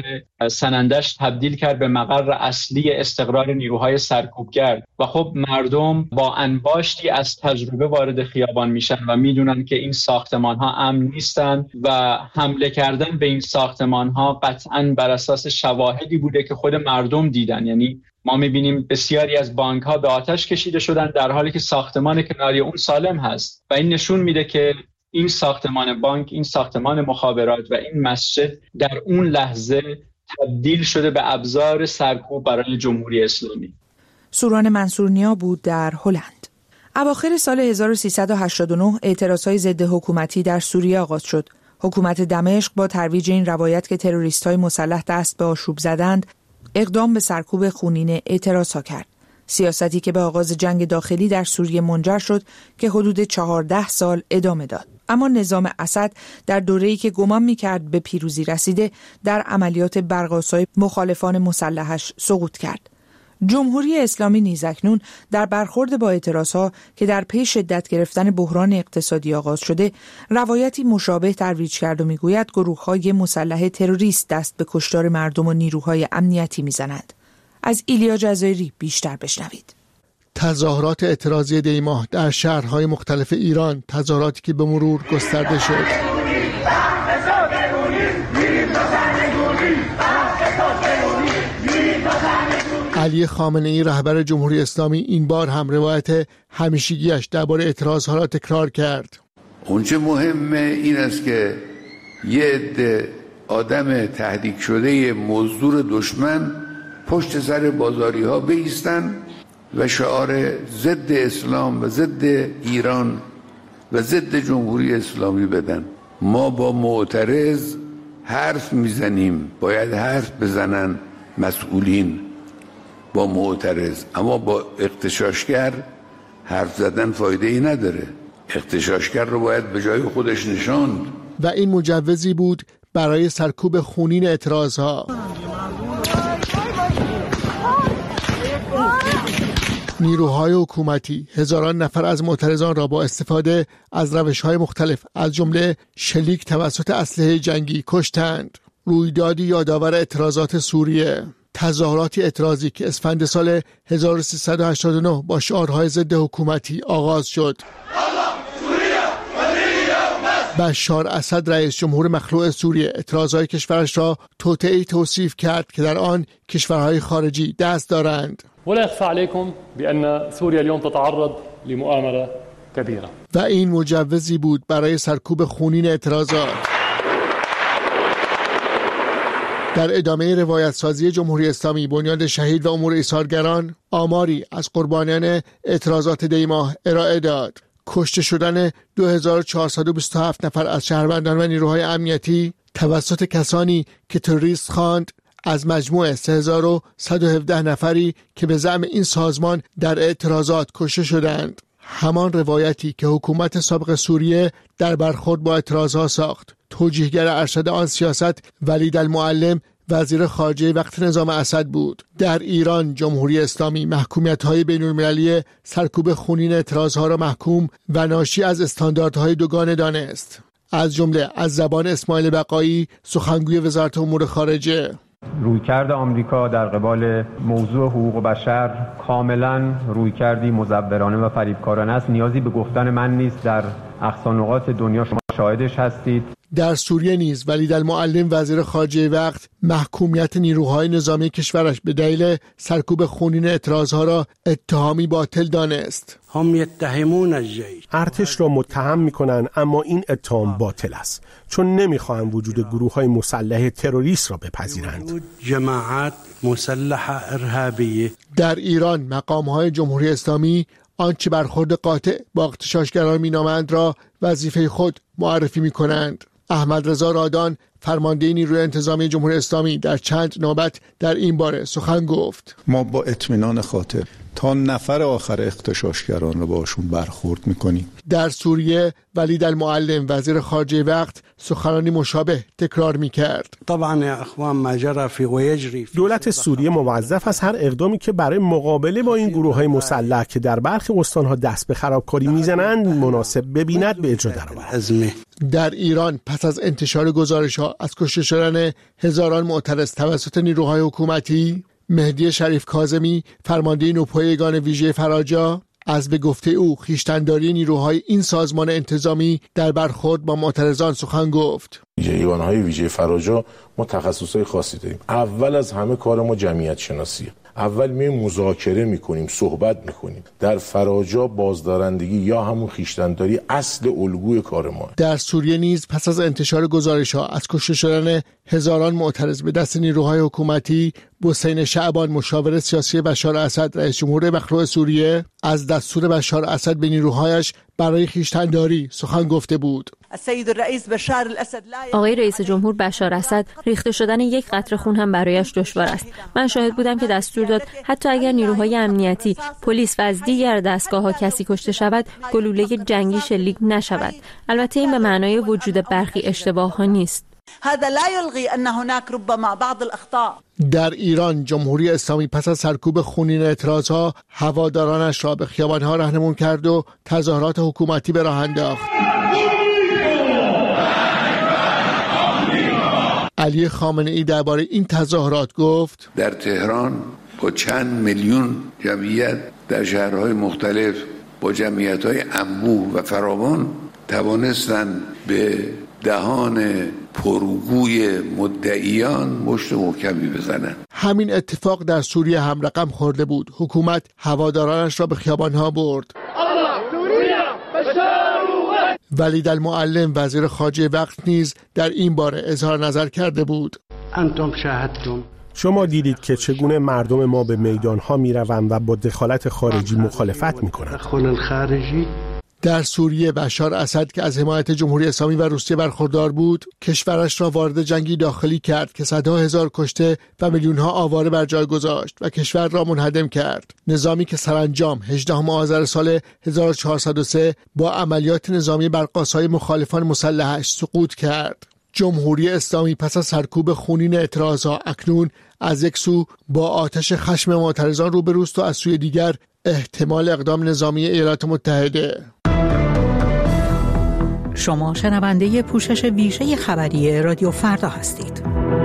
سنندج تبدیل کرد به مقر اصلی استقرار نیروهای سرکوبگر و خب مردم با انباشتی از تجربه وارد خیابان میشن و میدونن که این ساختمان ها امن نیستن و حمله کردن به این ساختمان ها قطعاً بر اساس شواهدی بوده که خود مردم دیدن. یعنی ما میبینیم بسیاری از بانک ها به آتش کشیده شدن در حالی که ساختمان کناری اون سالم هست و این نشون میده که این ساختمان بانک، این ساختمان مخابرات و این مسجد در اون لحظه تبدیل شده به ابزار سرکوب برای جمهوری اسلامی. سوران منصورنیا بود در هلند. اواخر سال 1389 اعتراضهای ضد حکومتی در سوریه آغاز شد. حکومت دمشق با ترویج این روایت که تروریست‌های مسلح دست به آشوب زدند، اقدام به سرکوب خونین اعتراضها کرد. سیاستی که به آغاز جنگ داخلی در سوریه منجر شد که حدود 14 سال ادامه داد. اما نظام اسد در دوره‌ای که گمان می‌کرد به پیروزی رسیده، در عملیات برق‌آسای مخالفان مسلحش سقوط کرد. جمهوری اسلامی نیز اکنون در برخورد با اعتراضها که در پی شدت گرفتن بحران اقتصادی آغاز شده، روایتی مشابه ترویج کرد و می‌گوید گروه‌های مسلح تروریست دست به کشتار مردم و نیروهای امنیتی می‌زنند. از ایلیا جزایری بیشتر بشنوید. تظاهرات اعتراضی دیماه در شهرهای مختلف ایران، تظاهراتی که به مرور گسترده شد. علی خامنه‌ای رهبر جمهوری اسلامی این بار هم روایت همیشگیش درباره اعتراضها را تکرار کرد. اونچه مهمه این است که یه عده آدم تهدید شده مزدور دشمن پشت سر بازاری ها بایستن و شعار ضد اسلام و ضد ایران و ضد جمهوری اسلامی بدن. ما با معترض حرف میزنیم، باید حرف بزنن مسئولین با معترض، اما با اغتشاشگر حرف زدن فایده ای نداره. اغتشاشگر رو باید به جای خودش نشاند. و این مجوزی بود برای سرکوب خونین اعتراضها. نیروهای حکومتی هزاران نفر از معترضان را با استفاده از روش‌های مختلف از جمله شلیک توسط اسلحه جنگی کشتند. رویدادی یادآور اعتراضات سوریه. تظاهراتی اعتراضی که اسفند سال 1389 با شعارهای ضد حکومتی آغاز شد. بشار اسد رئیس جمهور مخلوع سوریه اعتراضهای کشورش را توطئه‌ای توصیف کرد که در آن کشورهای خارجی دست دارند. ولا يخفى عليكم بأن سوريا اليوم تتعرض لمؤامرة كبيرة. و این مجوزی بود برای سرکوب خونین اعتراضات. در ادامه روایت سازی جمهوری اسلامی، بنیاد شهید و امور ایثارگران آماری از قربانیان اعتراضات دیماه ارائه داد. کشته شدن 2427 نفر از شهروندان و نیروهای امنیتی توسط کسانی که تروریست خواند از مجموع 3117 نفری که به زعم این سازمان در اعتراضات کشته شدند. همان روایتی که حکومت سابق سوریه در برخورد با اعتراضها ساخت. توجیهگر ارشد آن سیاست ولید المعلم وزیر خارجه وقت نظام اسد بود. در ایران جمهوری اسلامی محکومیت‌های بین‌المللی سرکوب خونین اعتراض‌ها را محکوم و ناشی از استانداردهای دوگانه دانست. از جمله از زبان اسماعیل بقایی، سخنگوی وزارت امور خارجه: رویکرد آمریکا در قبال موضوع حقوق بشر کاملا رویکردی مزورانه و فریبکارانه است. نیازی به گفتن من نیست، در اقصانقاط دنیا شما شاهدش هستید. در سوریه نیز ولیدالمعلم وزیر خارجه وقت محکومیت نیروهای نظامی کشورش به دلیل سرکوب خونین اعتراضها را اتهامی باطل دانست. هم یتهمون الجیش، ارتش را متهم می‌کنند، اما این اتهام باطل است، چون نمی‌خواهند وجود گروه‌های مسلح تروریست را بپذیرند. جماعات مسلحه ارهابیه. در ایران مقام‌های جمهوری اسلامی آنچه برخورد قاطع با اغتشاشگران مینامند را وظیفه خود معرفی می‌کنند. احمد رضا رادان، فرمانده نیروی انتظامی جمهوری اسلامی، در چند نوبت در این باره سخن گفت: ما با اطمینان خاطر تا نفر آخر اغتشاشگران رو باشون برخورد میکنیم. در سوریه ولیدالمعلم وزیر خارجه وقت سخنانی مشابه تکرار میکرد: طبعا یا اخوان ما جرى فی و یجری. دولت سوریه موظف است هر اقدامی که برای مقابله با این گروه‌های مسلح که در برخی استان‌ها دست به خرابکاری میزنند مناسب ببیند به اجرا درآورد. در ایران پس از انتشار گزارش‌ها از کشته شدن هزاران معترض توسط نیروهای حکومتی، مهدی شریف کاظمی، فرمانده نوپای یگان ویژه فراجا، از به گفته او خویشتن‌داری نیروهای این سازمان انتظامی در برخورد با معترضان سخن گفت: یگانهای ویژه فراجا ما تخصصهای خاصی داریم. اول از همه کار ما جمعیت شناسیه. اول مذاکره میکنیم، صحبت میکنیم. در فراجا بازدارندگی یا همون خویشتن‌داری اصل الگوی کار ما. در سوریه نیز پس از انتشار گزارش‌ها از کشته شدن هزاران معترض به دست نیروهای حکومتی، حسین شعبان مشاور سیاسی بشار اسد رئیس جمهور مخلوع سوریه از دستور بشار اسد به نیروهایش برای خویشتن‌داری سخن گفته بود. آقای رئیس جمهور بشار اسد ریخته شدن یک قطره خون هم برایش دشوار است. من شاهد بودم که دستور داد حتی اگر نیروهای امنیتی، پلیس و از دیگر دستگاه‌ها کسی کشته شود، گلوله جنگی شلیک نشود. البته این به معنای وجود برخی اشتباه‌ها نیست. هذا لا يلغي ان هناك ربما بعض الاخطاء. در ایران جمهوری اسلامی پس از سرکوب خونین اعتراضها هوادارانش را به خیابان‌ها راهنمون کرد و تظاهرات حکومتی به راه انداخت. علی خامنه‌ای درباره این تظاهرات گفت: در تهران با چند میلیون جمعیت در شهرهای مختلف با جمعیت‌های انبوه و فراوان توانستند به دهان پرگوی مدعیان مشت محکمی بزنند. همین اتفاق در سوریه هم رقم خورده بود. حکومت هوادارانش را به خیابان‌ها برد. ولیدالمعلم وزیر خارجه وقت نیز در این باره اظهار نظر کرده بود: انتم شاهدتم، شما دیدید که چگونه مردم ما به میدان‌ها می‌روند و با دخالت خارجی مخالفت می‌کنند. در سوریه بشار اسد که از حمایت جمهوری اسلامی و روسیه برخوردار بود، کشورش را وارد جنگی داخلی کرد که صدها هزار کشته و میلیون‌ها آواره بر جای گذاشت و کشور را منهدم کرد. نظامی که سرانجام 18 آذر سال 1403 با عملیات نظامی بر قاسای مخالفان مسلحش سقوط کرد. جمهوری اسلامی پس از سرکوب خونین اعتراضها اکنون از یک سو با آتش خشم معترضان روبروست و از سوی دیگر احتمال اقدام نظامی ایالات متحده. شما شنونده پوشش ویژه خبری رادیو فردا هستید.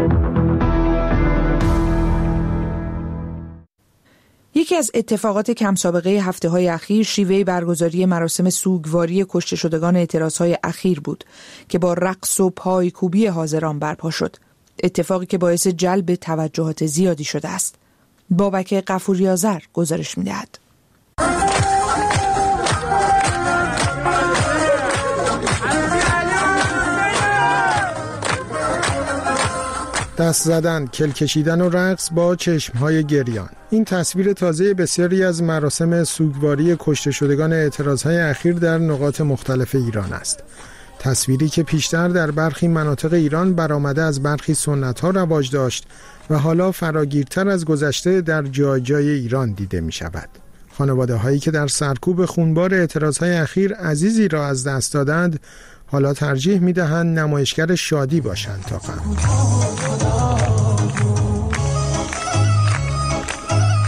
یکی از اتفاقات کم سابقه هفته‌های اخیر شیوه برگزاری مراسم سوگواری کشته شدگان اعتراضهای اخیر بود که با رقص و پایکوبی حاضران برپا شد. اتفاقی که باعث جلب توجهات زیادی شده است. بابک غفوری‌آذر گزارش می‌دهد. دست زدن، کل کشیدن و رقص با چشمهای گریان. این تصویر تازه بسیاری از مراسم سوگواری کشته شدگان اعتراضهای اخیر در نقاط مختلف ایران است. تصویری که پیشتر در برخی مناطق ایران برآمده از برخی سنت‌ها رواج داشت و حالا فراگیرتر از گذشته در جای جای ایران دیده می شود. خانواده هایی که در سرکوب خونبار اعتراضهای اخیر عزیزی را از دست دادند، حالا ترجیح می دهند نمایشگر شادی باشند تا غم.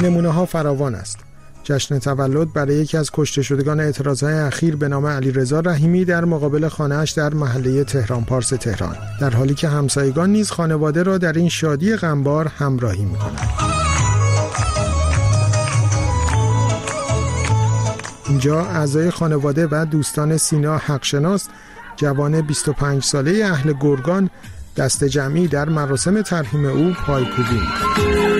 نمونه‌ها فراوان است. جشن تولد برای یکی از کشته شدگان اعتراضهای اخیر به نام علیرضا رحیمی در مقابل خانه‌اش در محله تهران پارس تهران، در حالی که همسایگان نیز خانواده را در این شادی غمبار همراهی می‌کنند. اینجا اعضای خانواده و دوستان سینا حقشناس، جوان 25 ساله اهل گرگان، دست جمعی در مراسم ترحیم او پایکوبی می‌کنند.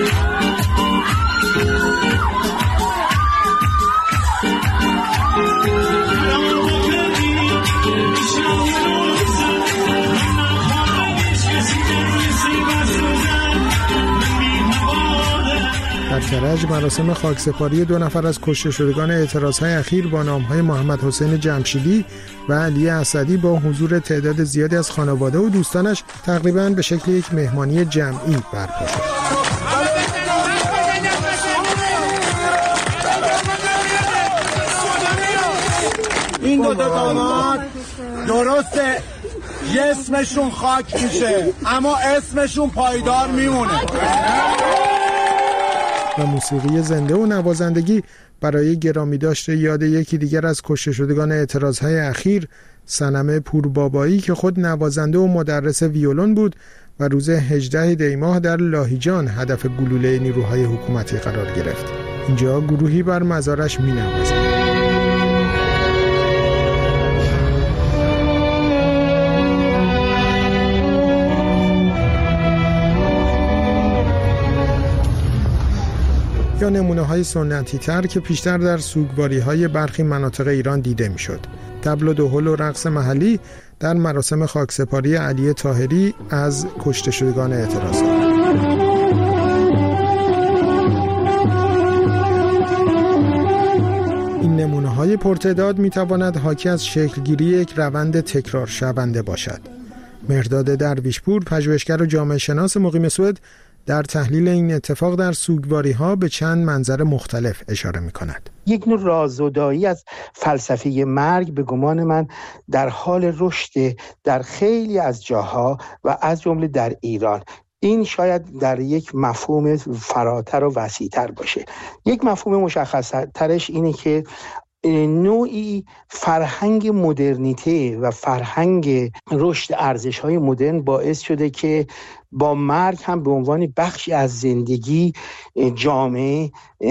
در کرج مراسم خاکسپاری 2 نفر از کشته شدگان اعتراضهای اخیر با نام‌های محمد حسین جمشیدی و علی اسدی با حضور تعداد زیادی از خانواده و دوستانش تقریباً به شکل یک مهمانی جمعی برپا شد. این دو داماد درسته اسمشون خاک میشه اما اسمشون پایدار میمونه. و موسیقی زنده و نوازندگی برای گرامی داشته یاد یکی دیگر از کشته شدگان اعتراضهای اخیر، صنم پوربابایی که خود نوازنده و مدرس ویولون بود و روز 18 دی ماه در لاهیجان هدف گلوله نیروهای حکومتی قرار گرفت. اینجا گروهی بر مزارش می‌نوازند. یا نمونه‌های سنتی تر که پیشتر در سوگواری‌های برخی مناطق ایران دیده می‌شد. طبل و دهل و رقص محلی در مراسم خاکسپاری علی طاهری از کشته شدگان اعتراضات. این نمونه‌های پرتعداد می‌تواند حاکی از شکلگیری یک روند تکرار شونده باشد. مهرداد درویشپور، پژوهشگر و جامعه شناس مقیم سوئد، در تحلیل این اتفاق در سوگواری‌ها به چند منظر مختلف اشاره می‌کند. یک نوع رازودایی از فلسفه مرگ به گمان من در حال رشد در خیلی از جاها و از جمله در ایران. این شاید در یک مفهوم فراتر و وسیع‌تر باشه. یک مفهوم مشخص‌ترش اینه که نوعی فرهنگ مدرنیته و فرهنگ رشد ارزش‌های مدرن باعث شده که با مرگ هم به عنوان بخشی از زندگی جامعه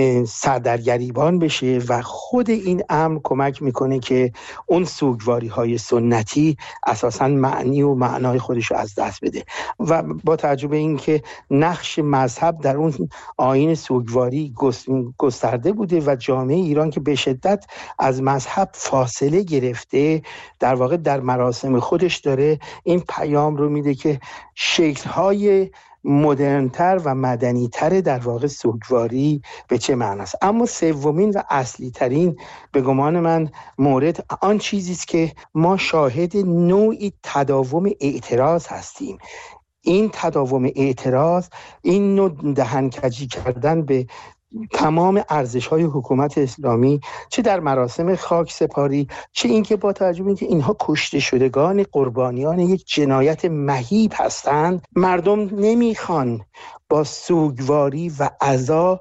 سردرگریبان بشه و خود این امر کمک میکنه که اون سوگواری‌های سنتی اساساً معنی و معنای خودش رو از دست بده. و با توجه به این که نقش مذهب در اون آیین سوگواری گسترده بوده و جامعه ایران که به شدت از مذهب فاصله گرفته، در واقع در مراسم خودش داره این پیام رو میده که شکل‌های مدرن‌تر و مدنی‌تر در واقع سوگواری به چه معناست. اما سومین و اصلی ترین به گمان من مورد آن چیزی است که ما شاهد نوعی تداوم اعتراض هستیم. این تداوم اعتراض، این نوع دهنکجی کردن به تمام ارزش‌های حکومت اسلامی، چه در مراسم خاکسپاری، چه اینکه با توجه به اینکه اینها کشته شدگان قربانیان یک جنایت مهیب هستند، مردم نمیخوان با سوگواری و عزا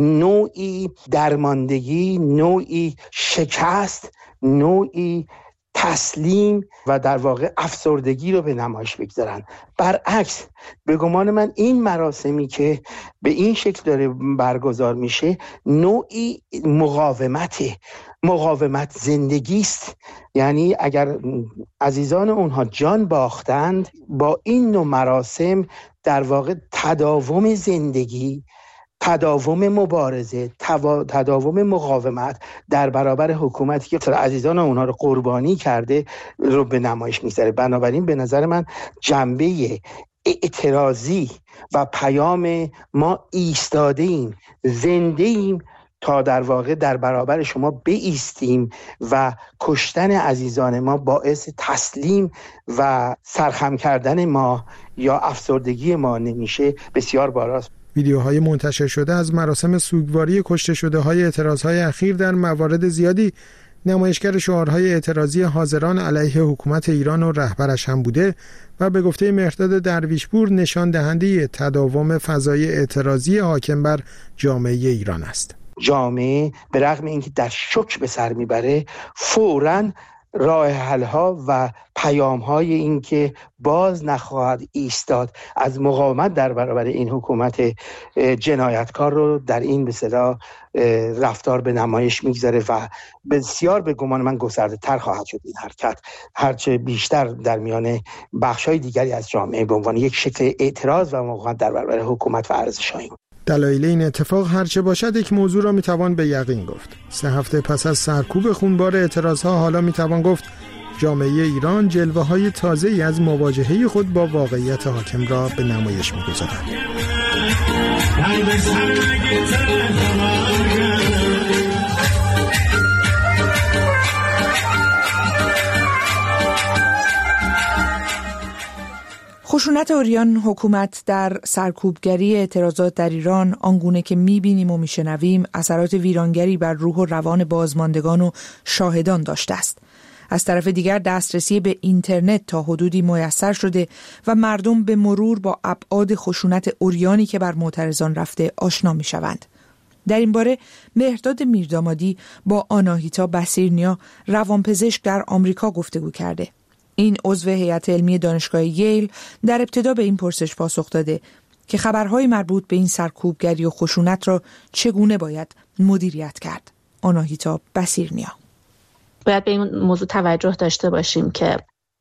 نوعی درماندگی، نوعی شکست، نوعی تسلیم و در واقع افسردگی رو به نمایش بگذارن. برعکس به گمان من این مراسمی که به این شکل داره برگزار میشه نوعی مقاومت زندگی است. یعنی اگر عزیزان اونها جان باختند، با این نوع مراسم در واقع تداوم زندگی، تداوم مبارزه، تداوم مقاومت در برابر حکومتی که عزیزان اونها رو قربانی کرده رو به نمایش میذاره. بنابراین به نظر من جنبه اعتراضی و پیام ما ایستاده ایم، زنده ایم تا در واقع در برابر شما بایستیم و کشتن عزیزان ما باعث تسلیم و سرخم کردن ما یا افسردگی ما نمیشه، بسیار باراست. ویدیوهای منتشر شده از مراسم سوگواری کشته شده های اعتراضهای اخیر در موارد زیادی نمایشگر شعارهای اعتراضی حاضران علیه حکومت ایران و رهبرش هم بوده و به گفته مهرداد درویشپور نشان دهنده تداوم فضای اعتراضی حاکم بر جامعه ایران است. جامعه به رغم اینکه در شوک به سر میبره فوراً راه حل‌ها و پیام‌های این که باز نخواهد ایستاد از مقاومت در برابر این حکومت جنایتکار رو در این به اصطلاح رفتار به نمایش میگذاره و بسیار به گمان من گسترده‌تر خواهد شد این حرکت، هرچه بیشتر در میان بخش‌های دیگری از جامعه به عنوان یک شکل اعتراض و مقاومت در برابر حکومت و ارزش‌های دلایل این اتفاق هرچه باشد یک موضوع را میتوان به یقین گفت. 3 هفته پس از سرکوب خونبار اعتراضها حالا میتوان گفت جامعه ایران جلوه‌های تازه‌ای از مواجهه خود با واقعیت حاکم را به نمایش می‌گذارد. خشونت عریان حکومت در سرکوبگری اعتراضات در ایران آنگونه که می‌بینیم و می‌شنویم اثرات ویرانگری بر روح و روان بازماندگان و شاهدان داشته است. از طرف دیگر دسترسی به اینترنت تا حدودی میسر شده و مردم به مرور با ابعاد خشونت عریانی که بر معترضان رفته آشنا می‌شوند. در این باره مهرداد میردامادی با آناهیتا بصیرنیا روانپزشک در آمریکا گفتگو کرده. این عضو هیئت علمی دانشگاه ییل در ابتدا به این پرسش پاسخ داده که خبرهای مربوط به این سرکوبگری و خشونت را چگونه باید مدیریت کرد. آناهیتا بصیرنیا: باید به این موضوع توجه داشته باشیم که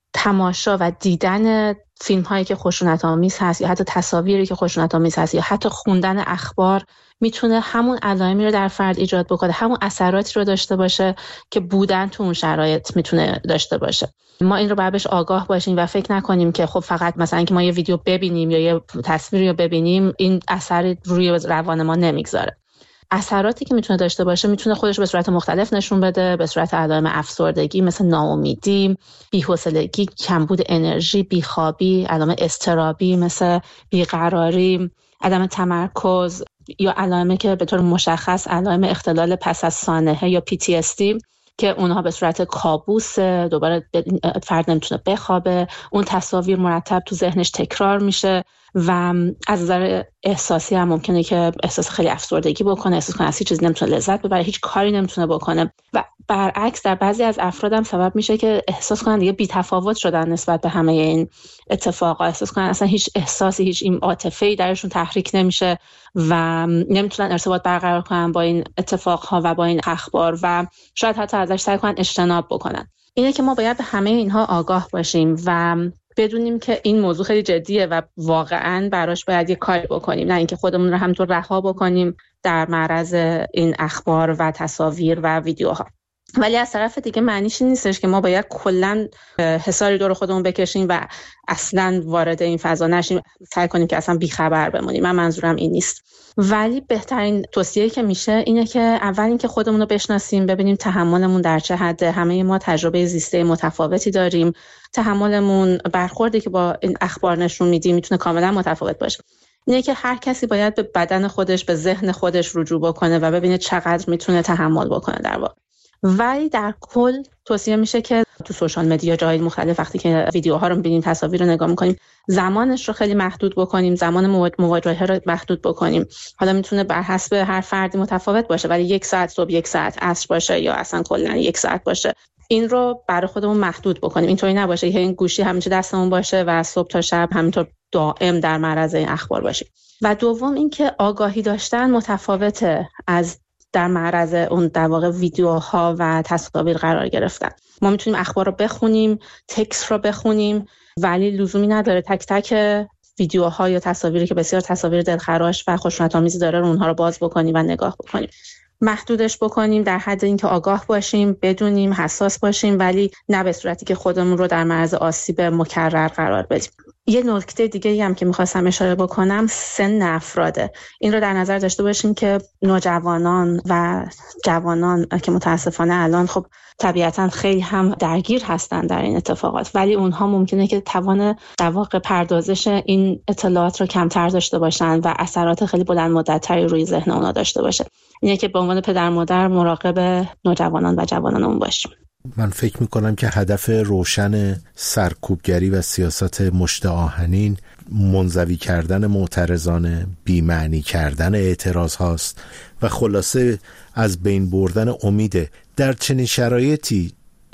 تماشا و دیدن فیلم هایی که خشونت آمیز هست یا حتی تصاویری که خشونت آمیز هست یا حتی خوندن اخبار میتونه همون علائمی رو در فرد ایجاد بکنه، همون اثراتی رو داشته باشه که بودن تو اون شرایط میتونه داشته باشه. ما این رو باید بهش آگاه باشیم و فکر نکنیم که خب فقط مثلا که ما یه ویدیو ببینیم یا یه تصویری رو ببینیم این اثری روی روان ما نمیگذاره. اثراتی که میتونه داشته باشه میتونه خودش به صورت مختلف نشون بده، به صورت علائم افسردگی مثل ناامیدی، بی‌حوصلگی، کمبود انرژی، بیخوابی، علائم اضطرابی مثل بیقراری، عدم تمرکز، یا علائمی که به طور مشخص علائم اختلال پس از سانحه یا PTSD که اونها به صورت کابوس، دوباره فرد نمیتونه بخوابه، اون تصاویر مرتب تو ذهنش تکرار میشه و از نظر احساسی هم ممکنه که احساس خیلی افسردگی بکنه، احساس کنه از هیچ چیزی نمیتونه لذت ببره، هیچ کاری نمیتونه بکنه و برعکس در بعضی از افراد هم سبب میشه که احساس کنن دیگه بی‌تفاوت شدن نسبت به همه این اتفاقا، احساس کنن اصلا هیچ احساسی، هیچ این عاطفه‌ای درشون تحریک نمیشه و نمیتونن ارتباط برقرار کنن با این اتفاقها و با این اخبار و شاید حتی ازش سعی کنن اجتناب بکنن. اینه که ما باید به همه اینها آگاه باشیم و بدونیم که این موضوع خیلی جدیه و واقعاً براش باید یه کاری بکنیم، نه اینکه خودمون رو همینطور رها بکنیم در معرض این اخبار و تصاویر و ویدیوها. ولی از طرف دیگه معنیش نیستش که ما باید کلاً حصاری دور خودمون بکشیم و اصلاً وارد این فضا نشیم، سعی کنیم که اصلا بیخبر بمونیم. من منظورم این نیست. ولی بهترین توصیه‌ای که میشه اینه که اول اینکه خودمون رو بشناسیم، ببینیم تحملمون در چه حده. همه ما تجربه زیسته متفاوتی داریم، تحملمون، برخوردی که با این اخبار نشون میدیم میتونه کاملا متفاوت باشه. اینه که هر کسی باید به بدن خودش، به ذهن خودش رجوع بکنه و ببینه چقدر میتونه تحمل بکنه در واقع. ولی در کل توصیه میشه که تو سوشال مدیا جای مختلف وقتی که ویدیوها رو می‌بینیم، تصاویر رو نگاه می‌کنیم، زمانش رو خیلی محدود بکنیم، زمان مواجهه رو محدود بکنیم. حالا میتونه بر حسب هر فردی متفاوت باشه، ولی 1 ساعت صبح، 1 ساعت عصر باشه یا اصلا کلا 1 ساعت باشه. این رو برای خودمون محدود بکنیم. اینطوری نباشه که این گوشی همیشه دستمون باشه و صبح تا شب همینطور دائم در معرض این اخبار باشیم. و دوم اینکه آگاهی داشتن متفاوته از در معرض اون در واقع ویدیوها و تصاویر قرار گرفتن. ما میتونیم اخبار رو بخونیم، تکست رو بخونیم، ولی لزومی نداره تک تک ویدیوها یا تصاویری که بسیار تصاویر دلخراش و خشونت‌آمیزی داره رو اونها رو باز بکنیم و نگاه بکنیم. محدودش بکنیم در حد اینکه آگاه باشیم، بدونیم، حساس باشیم، ولی نه به صورتی که خودمون رو در معرض آسیب مکرر قرار بدیم. یه نکته دیگه هم که میخواستم اشاره بکنم سن افراده. این رو در نظر داشته باشیم که نوجوانان و جوانان که متاسفانه الان خب طبیعتاً خیلی هم درگیر هستن در این اتفاقات، ولی اونها ممکنه که توان در واقع پردازش این اطلاعات رو کمتر داشته باشن و اثرات خیلی بلند مدت‌تری روی ذهن اونها داشته باشه. اینه که به عنوان پدر مادر مراقب نوجوانان و جوانانمون باشیم. من فکر میکنم که هدف روشن سرکوبگری و سیاست مشت آهنین منزوی کردن معترضان، بی‌معنی کردن اعتراض هاست و خلاصه از بین بردن امیده. در چنین شرایطی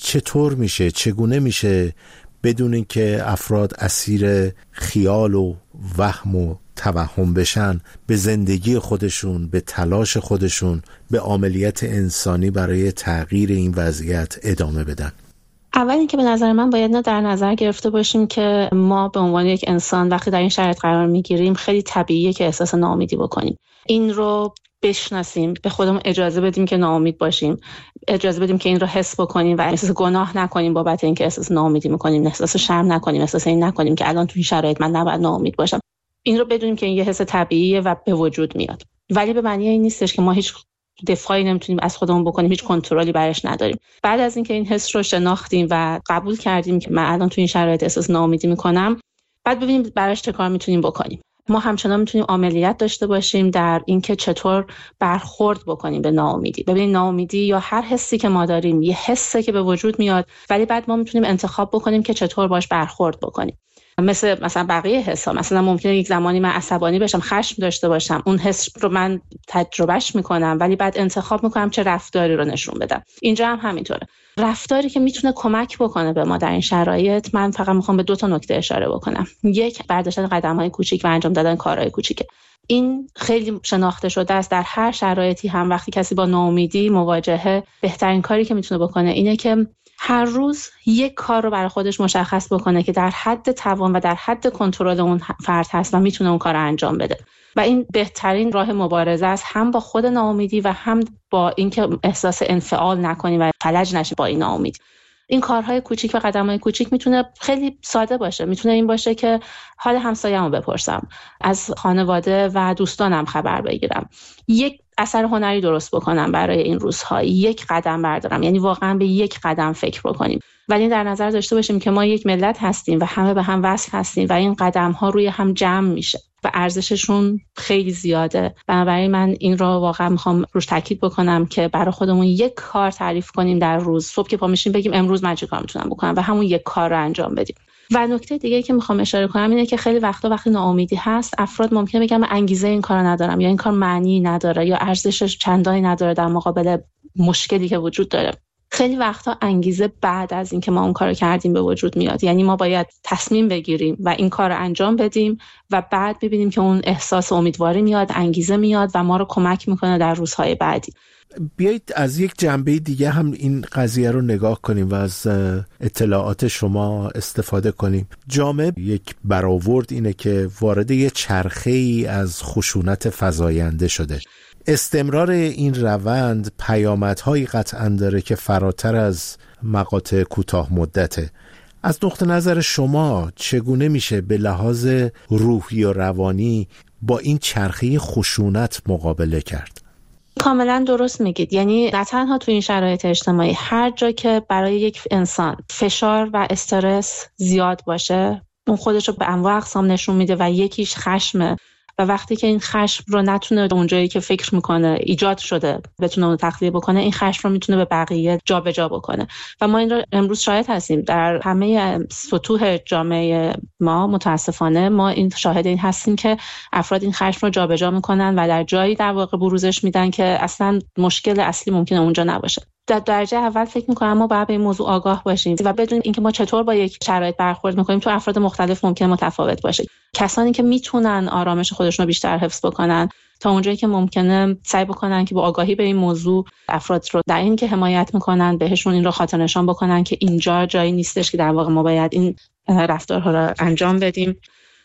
چگونه میشه بدون اینکه افراد اسیر خیال و وهم و توهم بشن، به زندگی خودشون، به تلاش خودشون، به عملیات انسانی برای تغییر این وضعیت ادامه بدن؟ اول اینکه به نظر من باید در نظر گرفته باشیم که ما به عنوان یک انسان وقتی در این شرایط قرار میگیریم خیلی طبیعیه که احساس ناامیدی بکنیم. این رو بشناسیم، به خودمون اجازه بدیم که ناامید باشیم، اجازه بدیم که این رو حس بکنیم و احساس گناه نکنیم بابت اینکه احساس ناامیدی میکنیم، احساس شرم نکنیم، احساس این نکنیم که الان تو این شرایط من نباید ناامید باشم. این رو بدونیم که این یه حس طبیعیه و به وجود میاد، ولی به معنی این نیستش که ما هیچ دفاعی نمیتونیم از خودمون بکنیم، هیچ کنترلی برش نداریم. بعد از اینکه این حس رو شناختیم و قبول کردیم که من الان تو این شرایط احساس ناامیدی میکنم، بعد ببینیم براش چه کار میتونیم بکنیم. ما همچنان میتونیم عملیات داشته باشیم در اینکه چطور برخورد بکنیم به ناامیدی. ببینید ناامیدی یا هر حسی که ما داریم یه حسی که به وجود میاد، ولی بعد ما میتونیم انتخاب بکنیم که چطور باش برخورد بکنیم. مثلا بقیه حسا، مثلا ممکنه یک زمانی من عصبانی بشم، خشم داشته باشم، اون حس رو من تجربهش میکنم ولی بعد انتخاب میکنم چه رفتاری رو نشون بدم. اینجا هم همینطوره. رفتاری که میتونه کمک بکنه به ما در این شرایط، من فقط میخوام به 2 نکته اشاره بکنم. یک، برداشتن قدم‌های کوچیک و انجام دادن کارهای کوچیکه. این خیلی شناخته شده است. در هر شرایطی هم وقتی کسی با ناامیدی مواجهه، بهترین کاری که میتونه بکنه اینه که هر روز یک کار رو برای خودش مشخص بکنه که در حد توان و در حد کنترل اون فرد هست و میتونه اون کار رو انجام بده. و این بهترین راه مبارزه است، هم با خود ناامیدی و هم با اینکه احساس انفعال نکنی و فلج نشی با این ناامیدی. این کارهای کوچیک و قدم‌های کوچیک میتونه خیلی ساده باشه. میتونه این باشه که حال همسایه‌مو بپرسم، از خانواده و دوستانم خبر بگیرم، یک اثر هنری درست بکنم برای این روزها، یک قدم بردارم. یعنی واقعا به یک قدم فکر بکنیم. ولی در نظر داشته باشیم که ما یک ملت هستیم و همه به هم وصل هستیم و این قدم‌ها روی هم جمع میشه و ارزششون خیلی زیاده. بنابراین من این رو واقعا میخوام روش تاکید بکنم که برای خودمون یک کار تعریف کنیم در روز. صبح که پا میشیم بگیم امروز من چه کار میتونم بکنم و همون یک کار رو انجام بدیم. و نکته دیگه که میخوام اشاره کنم اینه که خیلی وقتا وقتی ناامیدی هست، افراد ممکنه بگن من انگیزه این کارو ندارم، یا این کار معنی نداره، یا ارزشش چندانی نداره در مقابل مشکلی که وجود داره. خیلی وقتا انگیزه بعد از اینکه ما اون کارو کردیم به وجود میاد. یعنی ما باید تصمیم بگیریم و این کارو انجام بدیم و بعد ببینیم که اون احساس امیدواری میاد، انگیزه میاد و ما رو کمک میکنه در روزهای بعدی. بیایید از یک جنبه دیگه هم این قضیه رو نگاه کنیم و از اطلاعات شما استفاده کنیم. جامعه یک برآورد اینه که وارد یه چرخه‌ای از خشونت فزاینده شده. استمرار این روند پیامدهایی قطعاً داره که فراتر از مقاطع کوتاه مدته. از نقطه نظر شما چگونه میشه به لحاظ روحی و روانی با این چرخه خشونت مقابله کرد؟ کاملا درست میگید. یعنی نه تنها تو این شرایط اجتماعی، هر جا که برای یک انسان فشار و استرس زیاد باشه، اون خودش رو به انواع اقسام نشون میده و یکیش خشمه. و وقتی که این خشم رو نتونه اونجایی که فکر میکنه ایجاد شده بتونه اون تخلیه بکنه، این خشم رو میتونه به بقیه جابجا بکنه. و ما این رو امروز شاهد هستیم در همه سطوح جامعه ما. متاسفانه ما این شاهد این هستیم که افراد این خشم رو جابجا میکنن و در جایی در واقع بروزش میدن که اصلا مشکل اصلی ممکنه اونجا نباشه. در درجه اول فکر می‌کنم ما باید به این موضوع آگاه باشیم و بدونیم اینکه ما چطور با یک شرایط برخورد می‌کنیم. تو افراد مختلف ممکنه متفاوت باشه. کسانی که میتونن آرامش خودشون رو بیشتر حفظ بکنن، تا اونجایی که ممکنه سعی بکنن که با آگاهی به این موضوع افراد رو در این که حمایت می‌کنن بهشون این رو خاطر نشان بکنن که اینجا جایی نیستش که در واقع ما باید این رفتارها رو انجام بدیم.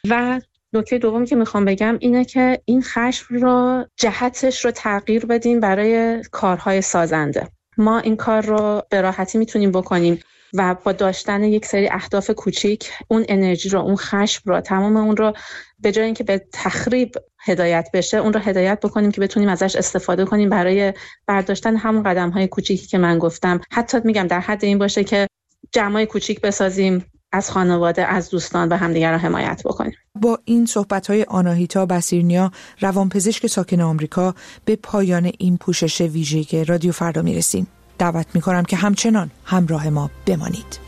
و نکته دومی که میخوام بگم اینه که این خشم رو جهتش رو تغییر بدیم برای کارهای سازنده. ما این کار رو به راحتی میتونیم بکنیم و با داشتن یک سری اهداف کوچیک اون انرژی رو، اون خشم رو، تمام اون رو به جای اینکه به تخریب هدایت بشه، اون رو هدایت بکنیم که بتونیم ازش استفاده کنیم برای برداشتن همون قدم‌های کوچیکی که من گفتم. حتی میگم در حد این باشه که جمعای کوچیک بسازیم، از خانواده، از دوستان و همدیگر رو حمایت بکنیم. با این صحبت‌های آناهیتا بصیرنیا، روانپزشک ساکن آمریکا، به پایان این پوشش ویژه رادیو فردا میرسیم. دعوت میکنم که همچنان همراه ما بمانید.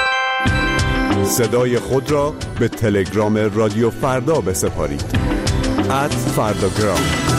صدای خود را به تلگرام رادیو فردا بسپارید. @فرداگرام